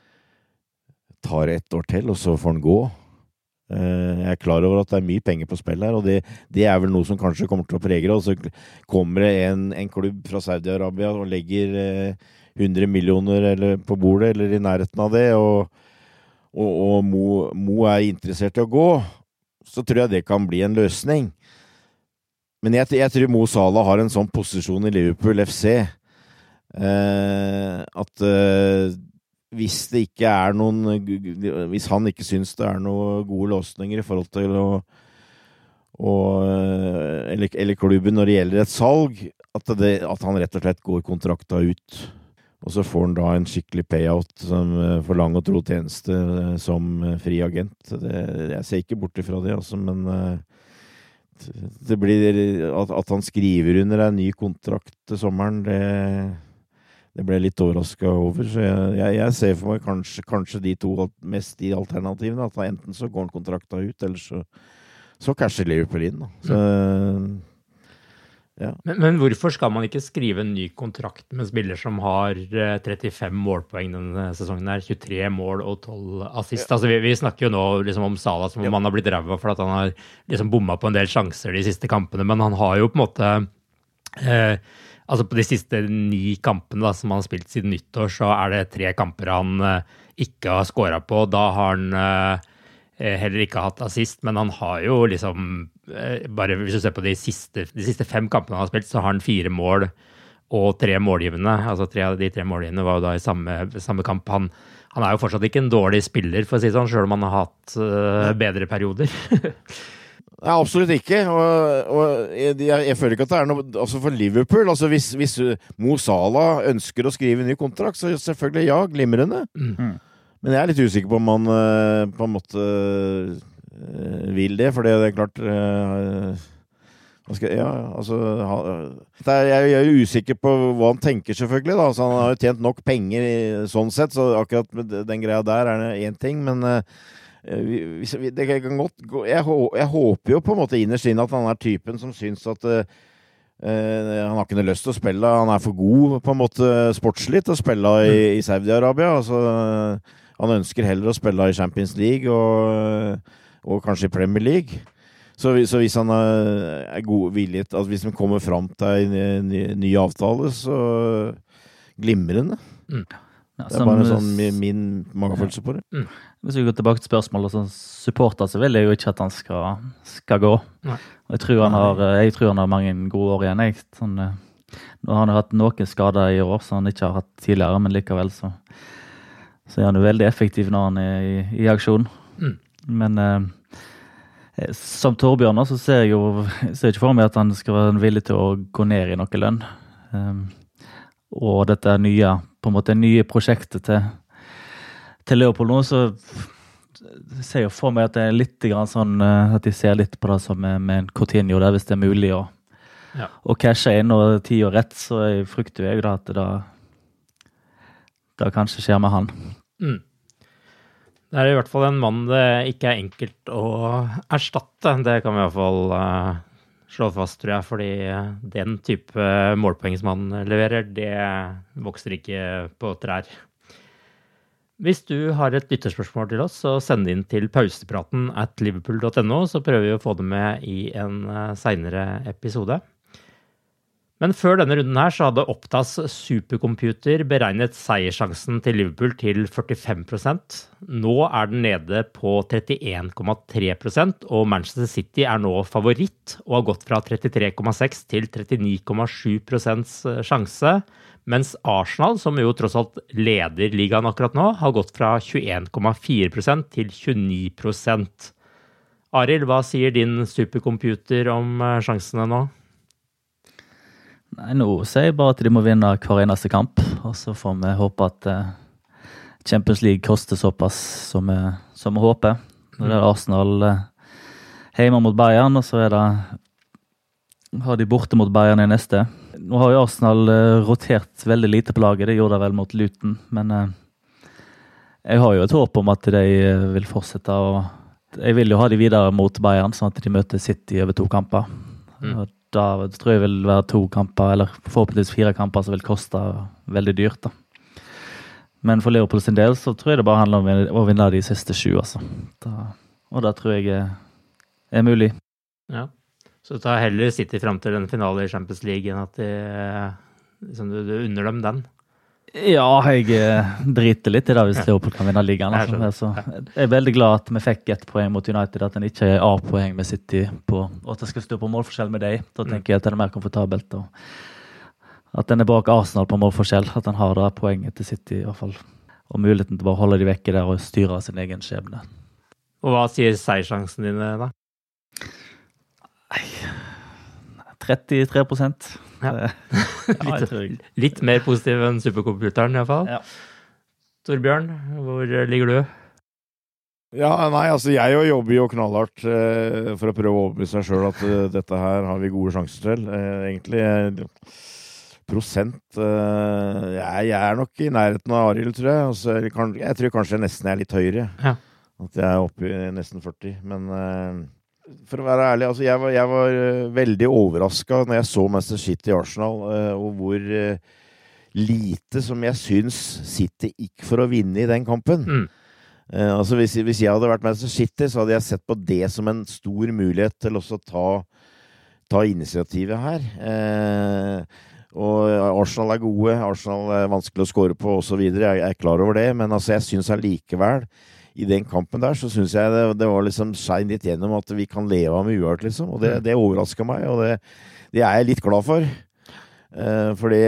tar ett år til, og så får han gå. Jeg er klar over at det er mye penger på spill her, og det, det er vel noe som kanskje kommer til å prege det. Og så kommer det en, en klubb fra Saudi-Arabia og legger hundre millioner eller på bordet, eller i nærheten av det, og, og, og Mo, Mo er interessert i å gå, så tror jeg det kan bli en løsning. Men jeg, jeg tror Mo Salah har en sånn posisjon i Liverpool F C eh, at eh, hvis det ikke er noen hvis han ikke synes det er noen gode løsninger i forhold til å, å eller, eller klubben når det gjelder et salg, at, det, at han rett og slett går kontrakta ut, og så får han da en skikkelig payout som for lang og tro tjeneste som fri agent. Det, jeg ser ikke bort ifra det, altså, men det blir at, at han skriver under en ny kontrakt til sommeren, det, det ble jeg litt overrasket over, så jeg, jeg, jeg ser for meg kanskje, kanskje de to mest de alternativene, at enten så går han kontrakta ut, eller så, så kanskje Liverpool inn da. Så, ja. men, men hvorfor skal man ikke skrive en ny kontrakt med en spiller som har trettifem målpoeng denne sesongen her, tjuetre mål og tolv assist? Ja. Altså vi, vi snakker jo nå liksom om Salah som om ja. han har blitt ræva for at han har liksom bomma på en del sjanser de siste kampene, men han har jo på en måte eh, altså på de siste ni kampene da, som han har spilt siden nyttår, så er det tre kamper han eh, ikke har skåret på. Da har han eh, heller ikke hatt assist, men han har jo liksom, bare hvis du ser på de siste, de siste fem kampene han har spilt, så har han fire mål og tre målgivende. Altså tre av de tre målgivende var jo da i samme, samme kamp. Han, han er jo fortsatt ikke en dårlig spiller, for å si det sånn, selv om han har hatt uh, bedre perioder. Nei, absolutt ikke. Og, og jeg, jeg føler ikke at det er noe, altså for Liverpool, altså hvis, hvis Mo Salah ønsker å skrive en ny kontrakt, så selvfølgelig ja, glimrende. Mm. Men jeg er litt usikker på om man uh, på en måte uh, vil det, for det er klart uh, hva skal, ja, altså uh, er, jeg er jo usikker på hva han tenker selvfølgelig da, altså, han har jo tjent nok penger i, sånn sett, så akkurat med den greia der er det en ting, men uh, vi, vi, det kan godt gå, jeg, jeg håper jo på en måte innerst inn at han er typen som syns at uh, uh, han har ikke noe lyst til å spille, han er for god på en måte sportslig til å spille i, i Saudi-Arabia, altså uh, han ønsker heller å spille i Champions League og, og kanskje i Premier League. Så, så hvis han er, er god villig, at hvis han kommer frem til en ny, ny avtale, så glimrende. Mm. Ja, det er bare sånn min, min magefølelse på det. Mm. Hvis vi går tilbake til spørsmålet, sånn supporter, så vil jeg jo ikke at han skal, skal gå. Nei. Jeg tror, han har, jeg tror han har mange gode år igjen. Jeg, sånn, nå har han hatt noen skader i år, som han ikke har hatt tidligere, men likevel så, så er han jo veldig effektiv når han er i, i aksjon. Mm. Men eh, som Torbjørn så ser jeg jo ser jeg ikke for meg at han skal være villig til å gå ned i noe lønn. Um, og dette nye, på en måte nye prosjektet til, til Leopold nå, så ser jeg for meg at det er litt grann sånn, at de ser litt på det som med, med en Coutinho der, hvis det er mulig å, ja. å cashe inn og tid og rett, så jeg frykter jeg da at det da, da kanskje skjer med han. Mm. Det er i hvert fall en mann det ikke er enkelt å erstatte. Det kan vi i hvert fall uh, slå fast, tror jeg, fordi den type målpoeng som han leverer, det vokser ikke på trær. Hvis du har et lytterspørsmål til oss, så send inn til pausepraten at liverpool dot no, så prøver vi å få det med i en uh, senere episode. Men før denne runden her så hadde Optas supercomputer beregnet seiersjansen til Liverpool til førtifem prosent. Nå er den nede på trettien komma tre prosent, og Manchester City er nå favoritt og har gått fra trettitre komma seks til trettini komma sju prosent sjanse, mens Arsenal, som jo tross alt leder ligaen akkurat nå, har gått fra tjueen komma fire prosent til tjueni prosent. Arild, hva sier din supercomputer om sjansene nå? Nei, nå sier jeg bare at de må vinne hver eneste kamp, og så får vi håpe at uh, Champions League koster såpass som vi, som vi håper. Nå er det Arsenal uh, hjemme mot Bayern, og så er det, har de borte mot Bayern i neste. Nå har jo Arsenal uh, rotert veldig lite på laget, det gjorde de vel mot Luton, men uh, jeg har jo et håp om at de uh, vil fortsette, og jeg vil jo ha de videre mot Bayern, sånn at de møter City over to kamper. Mm. Og da tror jeg vil være to kamper, eller forhåpentligvis fire kamper, som vil koste veldig dyrt. Da. Men for Liverpool sin del, så tror jeg det bare handler om å vinne de siste sju. Altså. Da, og det tror jeg er, er mulig. Ja, så du tar heller City frem til en finale i Champions League enn at de, liksom, du, du unner dem den? Ja, jeg driter litt i det hvis Liverpool kan vinne ligaen. Altså. Jeg er veldig glad at vi fikk ett poeng mot United, at den ikke er A-poeng med City, på, og at det skal stå på målforskjell med deg. Da tenker jeg at den er mer komfortabelt. Og at den er bak Arsenal på målforskjell, at den har det poenget til City i hvert fall. Og muligheten til å bare holde de vekke der og styre sin egen skjebne. Og hva sier seiersjansen dine da? trettitre prosent. Ja. litt, litt mer positiv enn supercomputeren i hvert fall. Ja. Torbjørn, hvor ligger du? Ja, nei, altså jeg jobber jo knallhardt eh, for å prøve å overbevise meg selv at uh, dette her har vi gode sjanser til. Eh, egentlig eh, prosent eh, jeg, jeg er nok i nærheten av Arild, tror jeg. Altså, jeg, kan, jeg tror kanskje jeg nesten er litt høyere. Ja. At jeg er oppe i nesten førti, men eh, for å være ærlig, altså jeg var, jeg var veldig overrasket når jeg så Manchester City Arsenal, uh, og hvor uh, lite som jeg syns City gikk for å vinne i den kampen. Mm. Uh, altså hvis, hvis jeg hadde vært Manchester City, så hadde jeg sett på det som en stor mulighet til også å ta, ta initiativet her. Uh, og Arsenal er gode, Arsenal er vanskelig å score på og så videre, jeg er klar over det, men altså jeg syns allikevel i den kampen der, så synes jeg det, det var liksom skein litt gjennom at vi kan leve av med uavgjort, liksom. Og det, det overrasket meg, og det, det er jeg litt glad for. Uh, fordi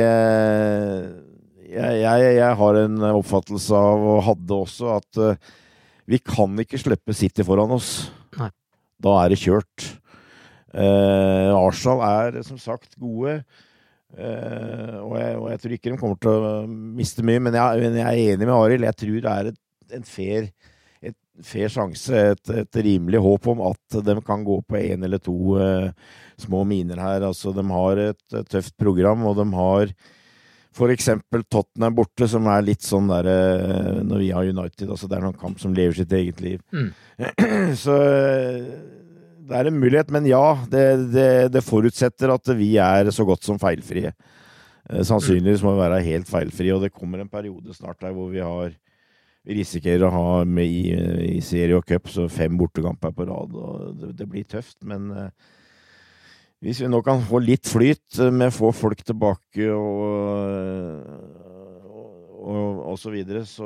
jeg, jeg, jeg har en oppfattelse av, og hadde også, at uh, vi kan ikke slippe City foran oss. Nei. Da er det kjørt. Uh, Arsenal er, som sagt, gode. Uh, og, jeg, og jeg tror ikke de kommer til å miste mye, men jeg, men jeg er enig med Arild. Jeg tror det er et, en fair fair sjanse, et, et rimelig håp om at de kan gå på en eller to uh, små miner her. Altså, de har et, et tøft program, og de har for eksempel Tottenham borte, som er litt sånn der uh, når vi har United, altså det er noen kamp som lever sitt eget liv. Mm. Så det er en mulighet, men ja, det, det, det forutsetter at vi er så godt som feilfrie. Uh, sannsynligvis må vi være helt feilfrie, og det kommer en periode snart der hvor vi har Vi risikerer å ha med i, i serie og cup, så fem bortekamper på rad, og det, det blir tøft, men uh, hvis vi nå kan få litt flyt med å få folk tilbake og, og, og, og så videre, så,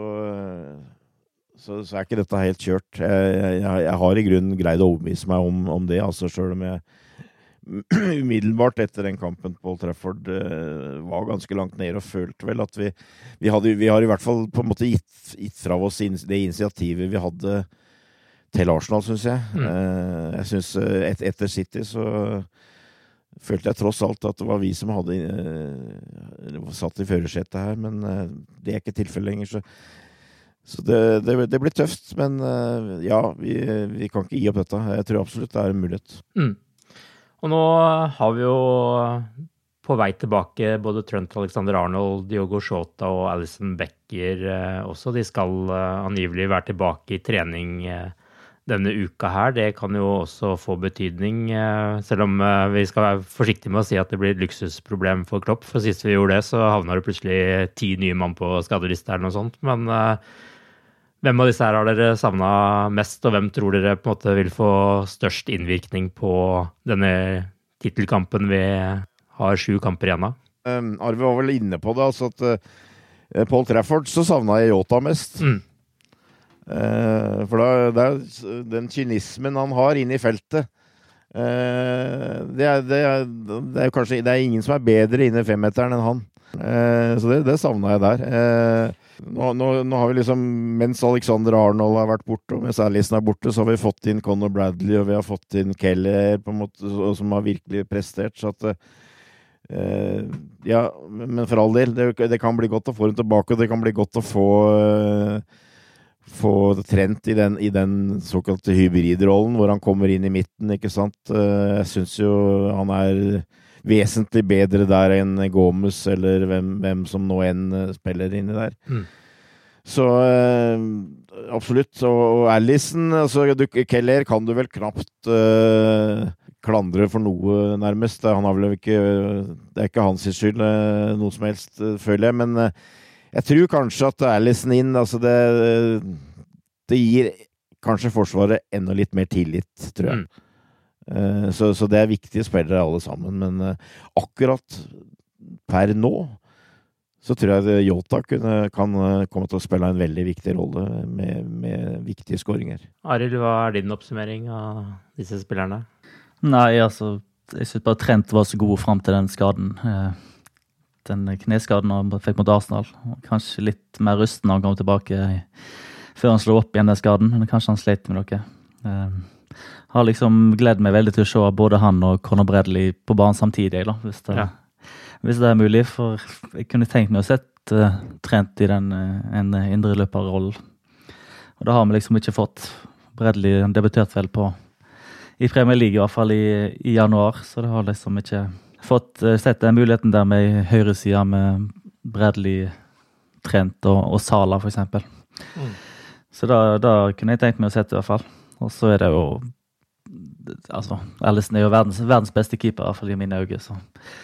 så, så er ikke dette helt kjørt. Jeg, jeg, jeg har i grunnen greid å overbevise meg om, om det, altså selv om jeg umiddelbart etter den kampen på Old Trafford uh, var ganske langt ned og følte vel at vi, vi, hadde, vi har i hvert fall på en måte gitt, gitt fra oss in, det initiativet vi hadde til Arsenal, synes jeg. Mm. Uh, jeg synes uh, et, etter City så følte jeg tross alt at det var vi som hadde uh, satt i førersetet her, men uh, det er ikke tilfellet lenger, så, så det, det, det blir tøft, men uh, ja, vi, vi kan ikke gi opp dette. Jeg tror absolutt det er en mulighet. Mm. Og nå har vi jo på vei tilbake både Trent Alexander-Arnold, Diogo Jota og Alisson Becker eh, også. De skal eh, angivelig være tilbake i trening eh, denne uka her. Det kan jo også få betydning, eh, selv om eh, vi skal være forsiktige med å si at det blir et luksusproblem for Klopp. For sist vi gjorde det, så havner det plutselig ti nye mann på skadeliste eller noe sånt. Men eh, hvem av disse her har dere savnet mest, og hvem tror dere på en måte vil få størst innvirkning på denne titelkampen vi har sju kamper igjen av? Um, Arve var vel inne på det, altså at uh, på Old Trafford så savnet jeg Jota mest. Mm. Uh, for da, det er den kynismen han har inne i feltet. Uh, det, er, det, er, det er kanskje det er ingen som er bedre inne i femmeteren enn han. Uh, så det, det savnet jeg der. Uh, Nå, nå, nå har vi liksom, mens Alexander Arnold har vært borte, og mens Alisson er borte, så har vi fått inn Conor Bradley, og vi har fått inn Keller, på en måte, som har virkelig prestert, så at uh, ja, men for all del, det, det kan bli godt å få dem tilbake, og det kan bli godt å få uh, få Trent i den, i den såkalte hybridrollen, hvor han kommer inn i midten, ikke sant? Uh, jeg synes jo han er vesentlig bedre der enn Gomes, eller hvem, hvem som nå enn spiller inni der. Mm. Så eh, absolutt. Og, og Alisson, altså du, Keller kan du vel knapt eh, klandre for noe nærmest. Han har vel ikke, det er ikke hans skyld eh, noe som helst, eh, føler jeg. Men eh, jeg tror kanskje at Alisson inn, altså det, det gir kanskje Forsvaret enda litt mer tillit, tror jeg. Mm. Så, så det er viktige spillere alle sammen, men akkurat per nå så tror jeg Jota kunne, kan komme til å spille en veldig viktig rolle med, med viktige skåringer. Arild, hva er din oppsummering av disse spillerne? Nei, altså, jeg synes bare Trent var så god frem til den skaden. Den kneskaden han fikk mot Arsenal. Kanskje litt mer rusten når han kom tilbake før han slo opp igjen den skaden, men kanskje han slet med noe. Har liksom gledd meg veldig til å se både han og Conor Bradley på banen samtidig, da, hvis det, ja. hvis det er mulig, for jeg kunne tenkt meg å sett uh, Trent i den uh, en indre løperrollen. Og det har vi liksom ikke fått. Bradley debuterte vel på i Premier League i hvert fall i, i januar, så det har liksom ikke fått uh, sett den muligheten der med høyresiden med Bradley, Trent og, og Salah for eksempel. Mm. Så da, da kunne jeg tenkt meg å sett i hvert fall. Og så er det jo altså, Alisson er jo verdens, verdens beste keeper, i hvert fall i mine øyne, så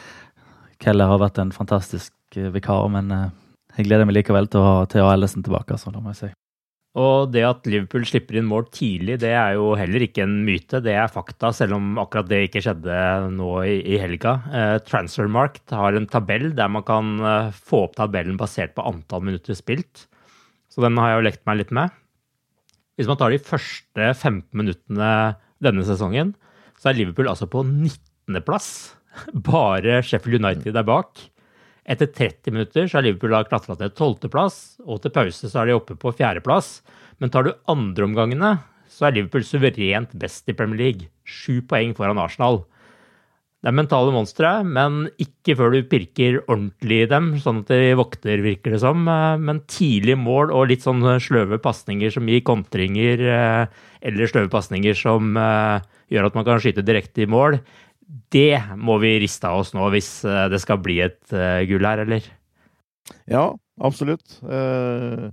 Keller har vært en fantastisk uh, vikar, men uh, jeg gleder meg likevel til å ha, til å ha Alisson tilbake, så da må jeg si. Og det at Liverpool slipper inn mål tidlig, det er jo heller ikke en myte, det er fakta, selv om akkurat det ikke skjedde nå i, i helga. Uh, Transfermarkt har en tabell der man kan uh, få opp tabellen basert på antall minutter spilt, så den har jeg jo lekt meg litt med. Hvis man tar de første femten minuttene denne sesongen, så er Liverpool altså på nittende plass. Bare Sheffield United er bak. Etter tretti minutter så er Liverpool klatret til tolvte plass, og til pause så er de oppe på fjerde plass. Men tar du andre omgangene, så er Liverpool suverent best i Premier League. Sju poeng foran Arsenal. Det er mentale monstre, men ikke før du pirker ordentlig i dem, sånn at de vokter, virker det som. Men tidlig mål og litt sånn sløve passninger som gir kontringer, eller sløve passninger som gjør at man kan skyte direkte i mål, det må vi riste av oss nå hvis det skal bli et gull her, eller? Ja, absolutt. Uh...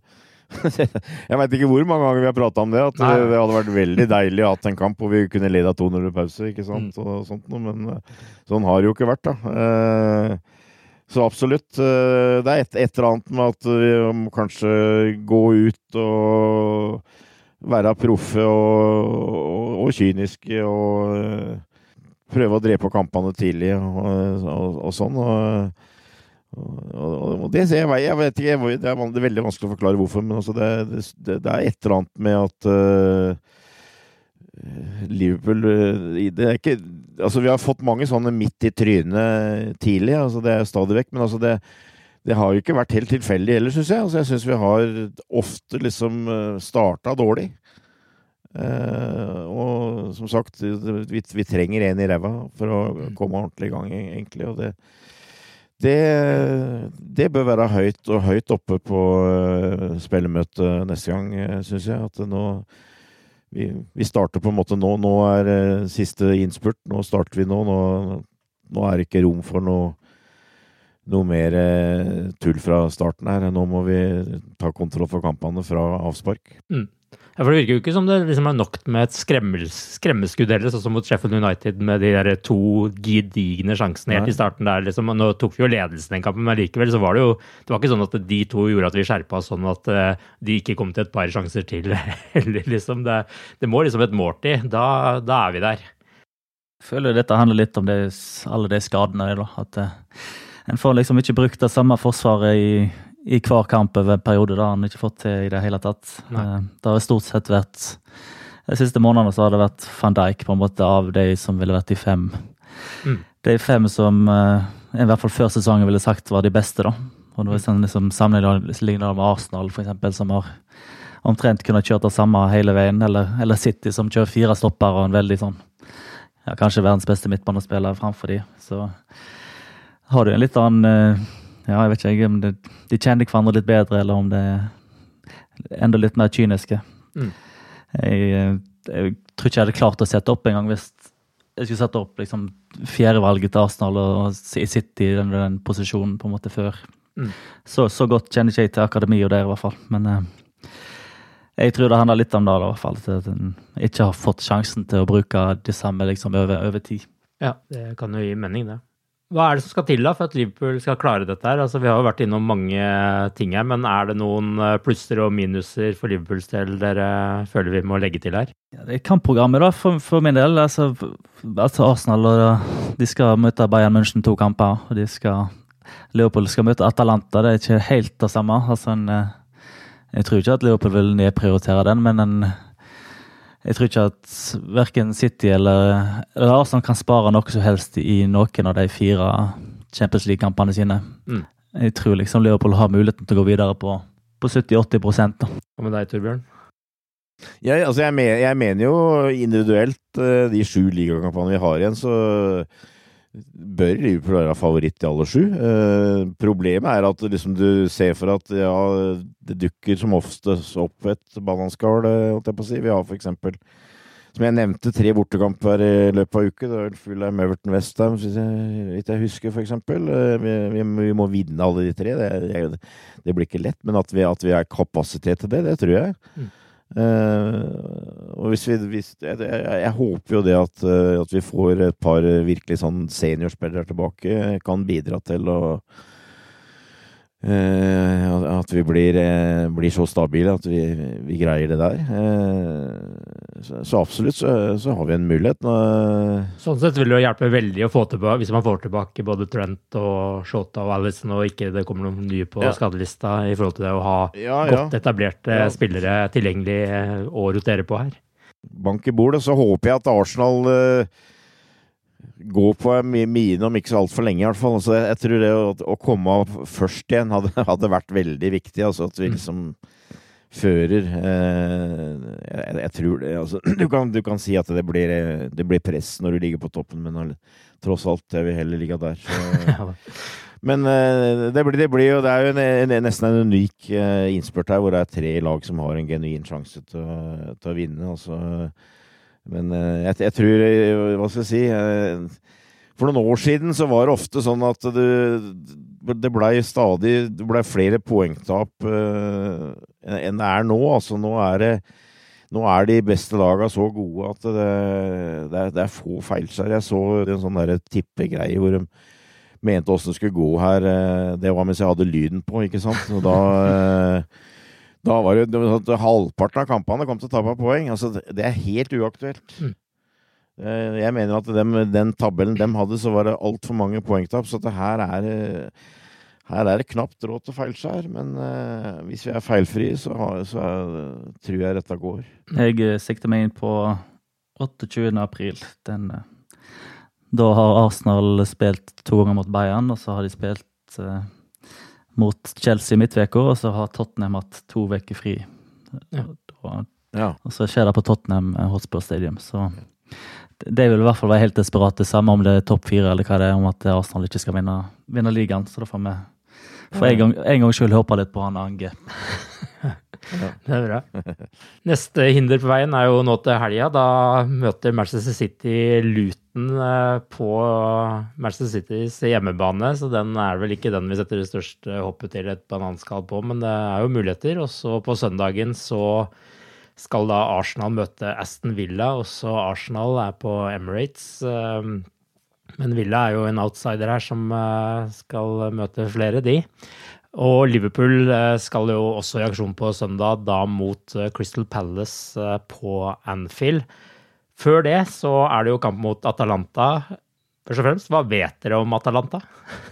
Jeg vet ikke hvor mange ganger vi har pratet om det, at Nei. det hadde vært veldig deilig å ha en kamp hvor vi kunne lede av to null i pause, ikke sant, mm. og sånt noe, men sånn har det jo ikke vært da. Så absolutt, det er et, et eller annet med at vi må kanskje gå ut og være proffe og, og, og kyniske og prøve å drepe kampene tidlig og, og, og sånn, og Og, og det jeg, jeg vet ikke, jeg, det, er, det er veldig vanskelig å forklare hvorfor, men altså det, det, det er et eller annet med at uh, Liverpool det er ikke, altså vi har fått mange sånne midt i trynet tidlig, altså det er stadig vekk, men altså det, det har jo ikke vært helt tilfeldig heller, synes jeg. Altså jeg synes vi har ofte liksom startet dårlig. Uh, og som sagt, vi, vi trenger en i ræva for å komme ordentlig i gang egentlig, og det Det, det bør være høyt og høyt oppe på uh, spillemøtet neste gang, synes jeg. At nå, vi, vi starter på en måte nå. Nå er uh, siste innspurt. Nå starter vi nå. Nå, nå er det ikke rom for noe, noe mer uh, tull fra starten her. Nå må vi ta kontroll for kampene fra avspark. Mm. Ja, for det virker jo ikke som det liksom er nok med et skremmels, skremmeskudd heller, sånn som mot Sheffield United med de der to gedigne sjansene helt i starten der. Liksom. Nå tok vi jo ledelsen den kampen, men likevel så var det jo det var ikke sånn at de to gjorde at vi skjerpa sånn at uh, de ikke kom til et par sjanser til heller. Liksom. Det, det må liksom et mål til. Da, da er vi der. Jeg føler dette handler litt om det, alle de skadene. Da. At uh, en får liksom ikke brukt det samme forsvaret i i hver kamp over en periode da han ikke fått til i det hele tatt. Nei. Det har stort sett vært de siste månedene så har det vært Van Dijk på en måte av de som ville vært de fem. Mm. De fem som i hvert fall før sesongen ville sagt var de beste da. Og nå er det liksom sammenlignet med Arsenal for eksempel, som har omtrent kunnet kjørt det samme hele veien, eller, eller City som kjører fire stopper og en veldig sånn, ja, kanskje verdens beste midtbanespiller framfor de. Så har du en litt annen ja, jeg vet ikke om det, de kjenner hverandre litt bedre, eller om det er enda litt mer kyniske. Mm. Jeg, jeg tror ikke jeg hadde klart å sette opp en gang hvis jeg skulle sette opp liksom, fjerdevalget til Arsenal og sitte i den, den posisjonen på en måte før. Mm. Så, så godt kjenner ikke jeg til akademi og der i hvert fall, men eh, jeg tror det handler litt om det i hvert fall, at den ikke har fått sjansen til å bruke det samme liksom, over, over tid. Ja, det kan jo gi mening det. Hva er det som skal til da for at Liverpool skal klare dette her? Altså, vi har jo vært innom mange ting her, men er det noen plusser og minuser for Liverpools del dere føler vi må legge til her? Ja, det er kampprogrammet da, for, for min del. Altså, altså Arsenal, og de skal møte Bayern München to kamper, og de skal, Liverpool skal møte Atalanta. Det er ikke helt det samme. Altså, en, jeg tror ikke at Liverpool vil nedprioritere den, men en jeg tror ikke at hverken City eller, eller Arsenal kan spare noe så helst i noen av de fire Champions League-kampene sine. Mm. Jeg tror liksom Liverpool har muligheten til å gå videre på, på sytti til åtti prosent. Hva med deg, Torbjørn? Ja, altså jeg, men, jeg mener jo individuelt de sju ligakampene vi har igjen, så bør Liverpool være favoritt i alle sju. Eh, problemet er at liksom, du ser for at ja, det dukker som oftest opp et bannanskall, holdt jeg på å si. Vi har for eksempel, som jeg nevnte, tre bortekamper i løpet av uke. Det er Fulham, Everton, West Ham, hvis jeg, hvis jeg husker for eksempel. Eh, vi, vi, vi må vinne alle de tre. Det, det, det blir ikke lett, men at vi, at vi har kapasitet til det, det tror jeg. Mm. Uh, og hvis vi, hvis, jeg, jeg, jeg håper jo det at, uh, at vi får et par uh, virkelig sånn seniorspillere tilbake kan bidra til å uh, at vi blir, uh, blir så stabile at vi, vi greier det der uh, så, så absolutt så, så har vi en mulighet uh, sånn sett vil det hjelpe veldig å få tilbake hvis man får tilbake både Trent og Shota og Alisson og ikke det kommer noen nye på ja. skadelista i forhold til det å ha ja, ja. godt etablerte ja. spillere tilgjengelig å rotere på her. Bank i bordet, så håper jeg at Arsenal uh, går på mine om ikke så alt for lenge i hvert fall. Altså, jeg tror det å, å komme av først igjen hadde, hadde vært veldig viktig, altså at vi liksom fører uh, jeg, jeg tror det, altså, du, kan, du kan si at det blir, det blir press når du ligger på toppen, men tross alt jeg vil heller ligge der så men uh, det, blir, det blir jo det er jo en, en, nesten en unik uh, innspurt her hvor det er tre lag som har en genuin sjanse til, til å vinne altså. Men uh, jeg, jeg tror hva skal jeg si uh, for noen år siden så var det ofte sånn at det, det ble stadig det ble flere poengtap uh, enn det er nå altså nå er det nå er de beste lagene så gode at det, det, er, det er få feilskjær. Jeg så en sånn der tippegreie hvor de mente hvordan det skulle gå her, det var mens jeg hadde lyden på, ikke sant? Og da, da var det, det var halvparten av kampene kom til å tape poeng. Altså, det er helt uaktuelt. Mm. Jeg mener at dem, den tabellen de hadde, så var det alt for mange poengtap, så det her er, her er det knapt råd til feilskjær, men uh, hvis vi er feilfrie, så, har, så er, tror jeg dette går. Jeg sikter meg inn på otteogtjugende april. Den, da har Arsenal spilt to ganger mot Bayern, og så har de spilt uh, mot Chelsea midtveka, og så har Tottenham hatt to veker fri. Ja. Og, ja. og så skjer det på Tottenham Hotspur Stadium, så det vil i hvert fall være helt desperat det samme om det er topp fire eller hva det er, om at Arsenal ikke skal vinne, vinne ligaen, så da får vi for en gang, en gang selv håpe litt på han Ange. Ja. Det er bra. Neste hinder på veien er jo nå til helga. Da møter Manchester City Luton på Manchester Citys hjemmebane, så den er vel ikke den vi setter det største hoppet til et bananskall på, men det er jo muligheter. Og så på søndagen så skal da Arsenal møte Aston Villa, og så Arsenal er på Emirates. Men Villa er jo en outsider her som skal møte flere, de. Og Liverpool skal jo også i aksjon på søndag, da mot Crystal Palace på Anfield. Før det så er det jo kamp mot Atalanta. Først og fremst, hva vet dere om Atalanta?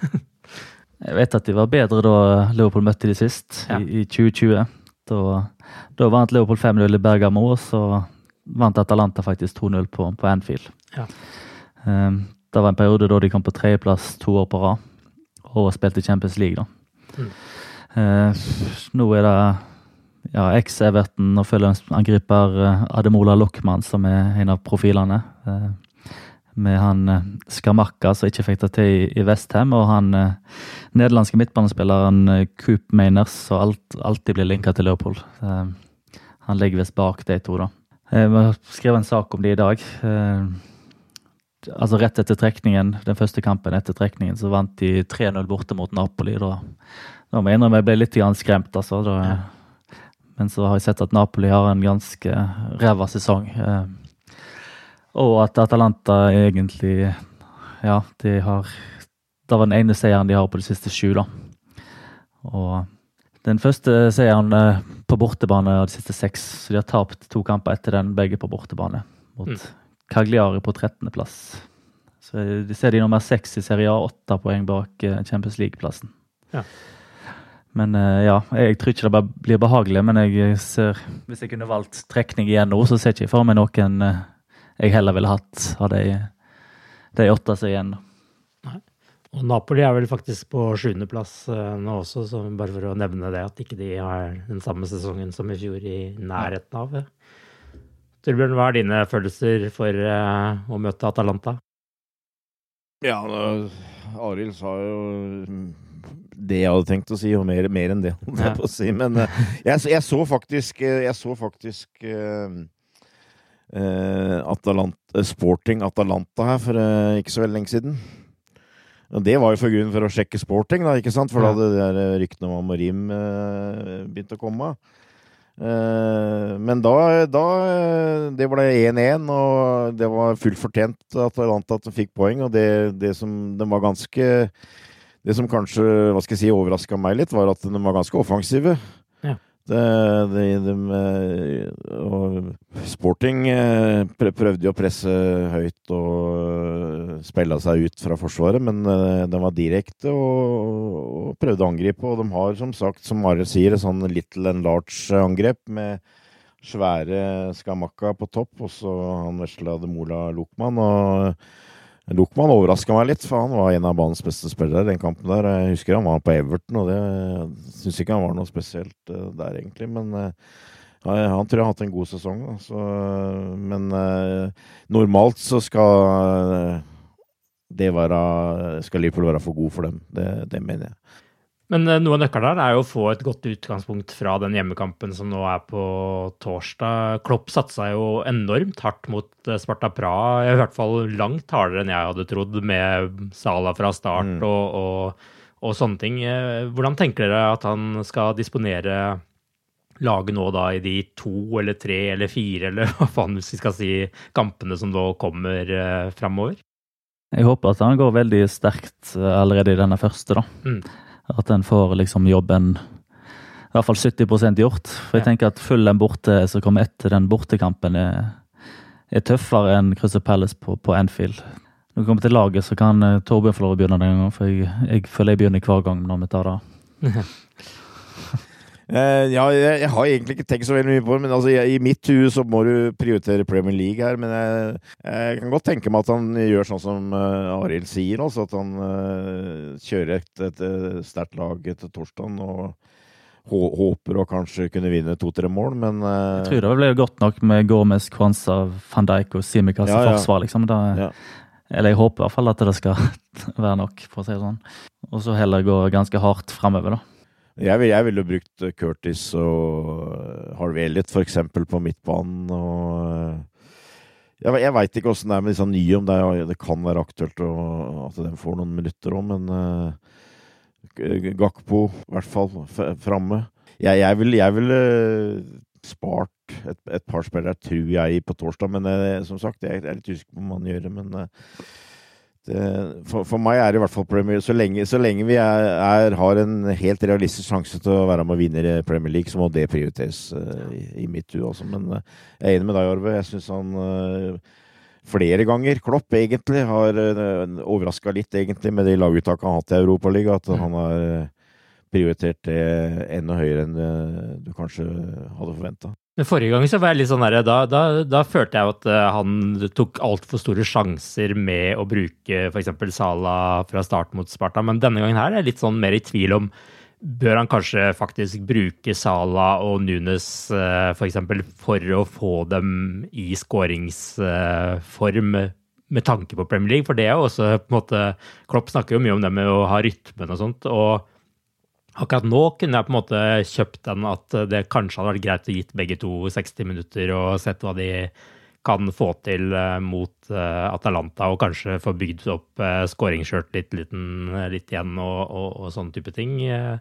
Jeg vet at de var bedre da Liverpool møtte de sist, ja. i, i tjue tjue. Da, da vant Liverpool fem null i Bergamo, og så vant Atalanta faktisk to null på, på Anfield. Ja. Um, det var en periode da de kom på tredjeplass to år på rad, og spilte Champions League da. Mm. Uh, nå er det ja, ex-Everton og følgeangriper uh, Ademola Lockman som er en av profilene. Uh, med han uh, Skamaka som ikke fikk det til i, i West Ham, og han uh, nederlandske midtbanespilleren uh, Coop Mainers, som alt, alltid blir linket til Liverpool. Uh, han ligger vist bak de to da. Uh, vi har skrevet en sak om det i dag. Uh, altså rett etter trekningen, den første kampen etter trekningen, så vant de tre null borte mot Napoli. Da, da må jeg innrømme, jeg ble litt skremt, altså. Da, ja. Men så har jeg sett at Napoli har en ganske ræva sesong. Eh, og at Atalanta egentlig, ja, de har, det var den ene seieren de har på de siste sju, da. Og den første seieren eh, på bortebane av de siste seks, så de har tapt to kamper etter den, begge på bortebane, mot mm. Cagliari på trettende plass. Så de ser de nummer seks i Serie A, åtte poeng bak Champions League-plassen. Ja. Men ja, jeg tror ikke det bare blir behagelig, men jeg ser, hvis jeg kunne valgt trekning igjen nå, så ser jeg ikke for meg noen jeg heller ville hatt av de, de åtte seg igjen. Nei. Og Napoli er vel faktisk på sjuende plass nå også, så bare for å nevne det, at ikke de har den samme sesongen som i fjor i nærheten av. Torbjørn, hva er dine følelser for uh, å møte Atalanta? Ja, Arild sa jo det jeg hadde tenkt å si, og mer, mer enn det holdt jeg på å si. Men uh, jeg, jeg så faktisk, jeg så faktisk uh, uh, Atalanta, Sporting Atalanta her for uh, ikke så veldig lenge siden. Og det var jo for grunn for å sjekke Sporting, da, ikke sant? For da hadde det der ryktene om Amorim uh, begynt å komme. Uh, men da, da det ble én én, og det var fullt fortjent at Atalanta at de fikk poeng, og det, det som de var ganske det som kanskje, hva skal jeg si, overrasket meg litt, var at de var ganske offensive. Ja. Det, det, de, og Sporting prøvde jo å presse høyt og spille seg ut fra forsvaret, men de var direkte og, og prøvde å angripe, og de har som sagt, som Arild sier, sånn little and large angrep med svære Skamaka på topp, og så han vesle Ademola Lockman, og Lockman overrasket meg litt, for han var en av banens beste spillere i den kampen der. Jeg husker han var på Everton, og det synes ikke han var noe spesielt der egentlig, men ja, han tror jeg har hatt en god sesong. Da. Så, men normalt så skal det være, skal Liverpool være for god for dem. Det, det mener jeg. Men noe av nøkkelen der er jo å få et godt utgangspunkt fra den hjemmekampen som nå er på torsdag. Klopp satset jo enormt hardt mot Sparta Praha, i hvert fall langt hardere enn jeg hadde trodd, med Salah fra start mm. og, og, og sånne ting. Hvordan tenker dere at han skal disponere laget nå da i de to eller tre eller fire, eller hva faen hvis vi skal si, kampene som da kommer eh, fremover? Jeg håper at han går veldig sterkt allerede i denne første da. Mm. At den får liksom jobben i hvert fall sytti prosent gjort. For jeg tenker at full den borte som kommer etter den bortekampen er, er tøffere enn Crystal Palace på, på Anfield. Når vi kommer til laget, så kan uh, Torbjørn få lov å begynne den gangen, for jeg, jeg føler jeg begynner hver gang når vi tar det. Uh, ja, jeg, jeg har egentlig ikke tenkt så veldig mye på det, men altså, jeg, i mitt hus så må du prioritere Premier League her, men jeg, jeg kan godt tenke meg at han gjør sånn som uh, Arild sier, altså at han uh, kjører et, et, et sterkt lag til torsdagen og hå, håper å kanskje kunne vinne to-tre mål, men uh, jeg tror det ble godt nok med Gomez, Kwanza, Van Dijk og Simikas ja, ja. forsvar, liksom. Da, ja. Eller jeg håper i hvert fall at det skal være nok, for å si det sånn. Og så heller gå ganske hardt fremover, da. Jeg ville jeg vil brukt Curtis og Harvey Elliott for eksempel på midtbanen, og jeg, jeg vet ikke hvordan det er med disse nye, om det, er, det kan være aktuelt å, at de får noen minutter om, men uh, Gakpo i hvert fall fremme. Jeg, jeg vil, jeg vil uh, spart et, et par spillere, tror jeg, på torsdag, men uh, som sagt, jeg er litt usikker på hva man gjør det, men uh, For, for meg er det i hvert fall Premier League. Så lenge, så lenge vi er, er, har en helt realistisk sjanse til å være med å vinne Premier League, så må det prioriteres uh, i, i mitt hue også. Men uh, jeg er enig med deg, Arve. Jeg synes han uh, flere ganger, Klopp egentlig, har uh, overrasket litt egentlig med de laguttakene han har hatt i Europa League, at mm. han har uh, prioritert det enda høyere enn uh, du kanskje hadde forventet. Men forrige gang så var jeg litt sånn der, da, da, da følte jeg at han tok alt for store sjanser med å bruke for eksempel Salah fra start mot Sparta, men denne gangen her er jeg litt sånn mer i tvil om, bør han kanskje faktisk bruke Salah og Nunes for eksempel for å få dem i skåringsform med tanke på Premier League, for det er jo også på en måte, Klopp snakker jo mye om det med å ha rytmen og sånt, og akkurat nå kunne jeg på en måte kjøpt den at det kanskje hadde vært greit å gitt begge to seksti minutter og sett hva de kan få til mot Atalanta og kanskje få bygd opp skåringskjørt litt, litt, litt igjen og, og, og sånne type ting.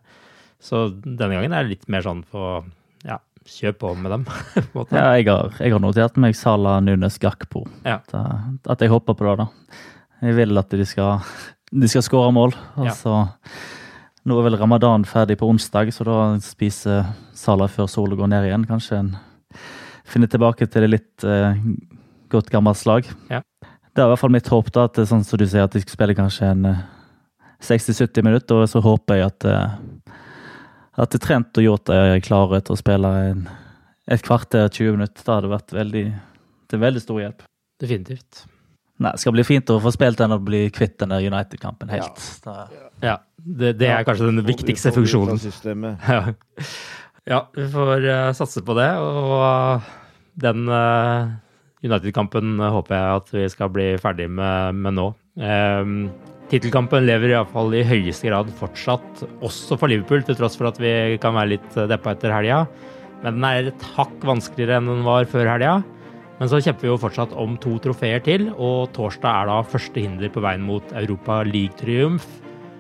Så denne gangen er det litt mer sånn på, ja, kjøp på med dem. På ja, jeg har, jeg har notert meg Salah, Nunes, Gakpo. Ja. At, at jeg hopper på det da. Jeg vil at de skal, de skal skåre mål, og så... Ja. Nå er vel Ramadan ferdig på onsdag, så da spiser Salah før solen går ned igjen. Kanskje en finner tilbake til det litt eh, godt gammelt slag. Ja. Det er i hvert fall mitt håp da, at det er sånn som du sier, at de skal spille kanskje en eh, seksti til sytti minutter, og så håper jeg at, eh, at det Trent og Jota er klare til å spille en, et kvarter, tjue minutter. Da hadde det vært veldig, til veldig stor hjelp. Definitivt. Nei, det skal bli fint å få spilt den og bli kvitt den der United-kampen helt. Ja, ja det, det er kanskje den viktigste funksjonen. Ja. ja, vi får uh, satse på det, og uh, den uh, United-kampen håper jeg at vi skal bli ferdig med, med nå. Um, Titelkampen lever i hvert fall i høyeste grad fortsatt, også for Liverpool, til tross for at vi kan være litt deppa etter helga. Men den er et hakk vanskeligere enn den var før helga. Men så kjemper vi jo fortsatt om to trofeer til, og torsdag er da første hinder på veien mot Europa League-triumf.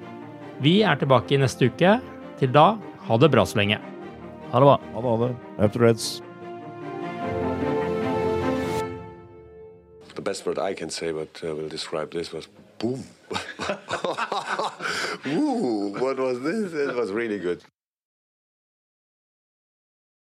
Vi er tilbake i neste uke. Til da, ha det bra så lenge. Ha det bra. Ha det, ha det. Up to Reds. The best word I can say what uh, will describe this was boom. Ooh, what was this? It was really good.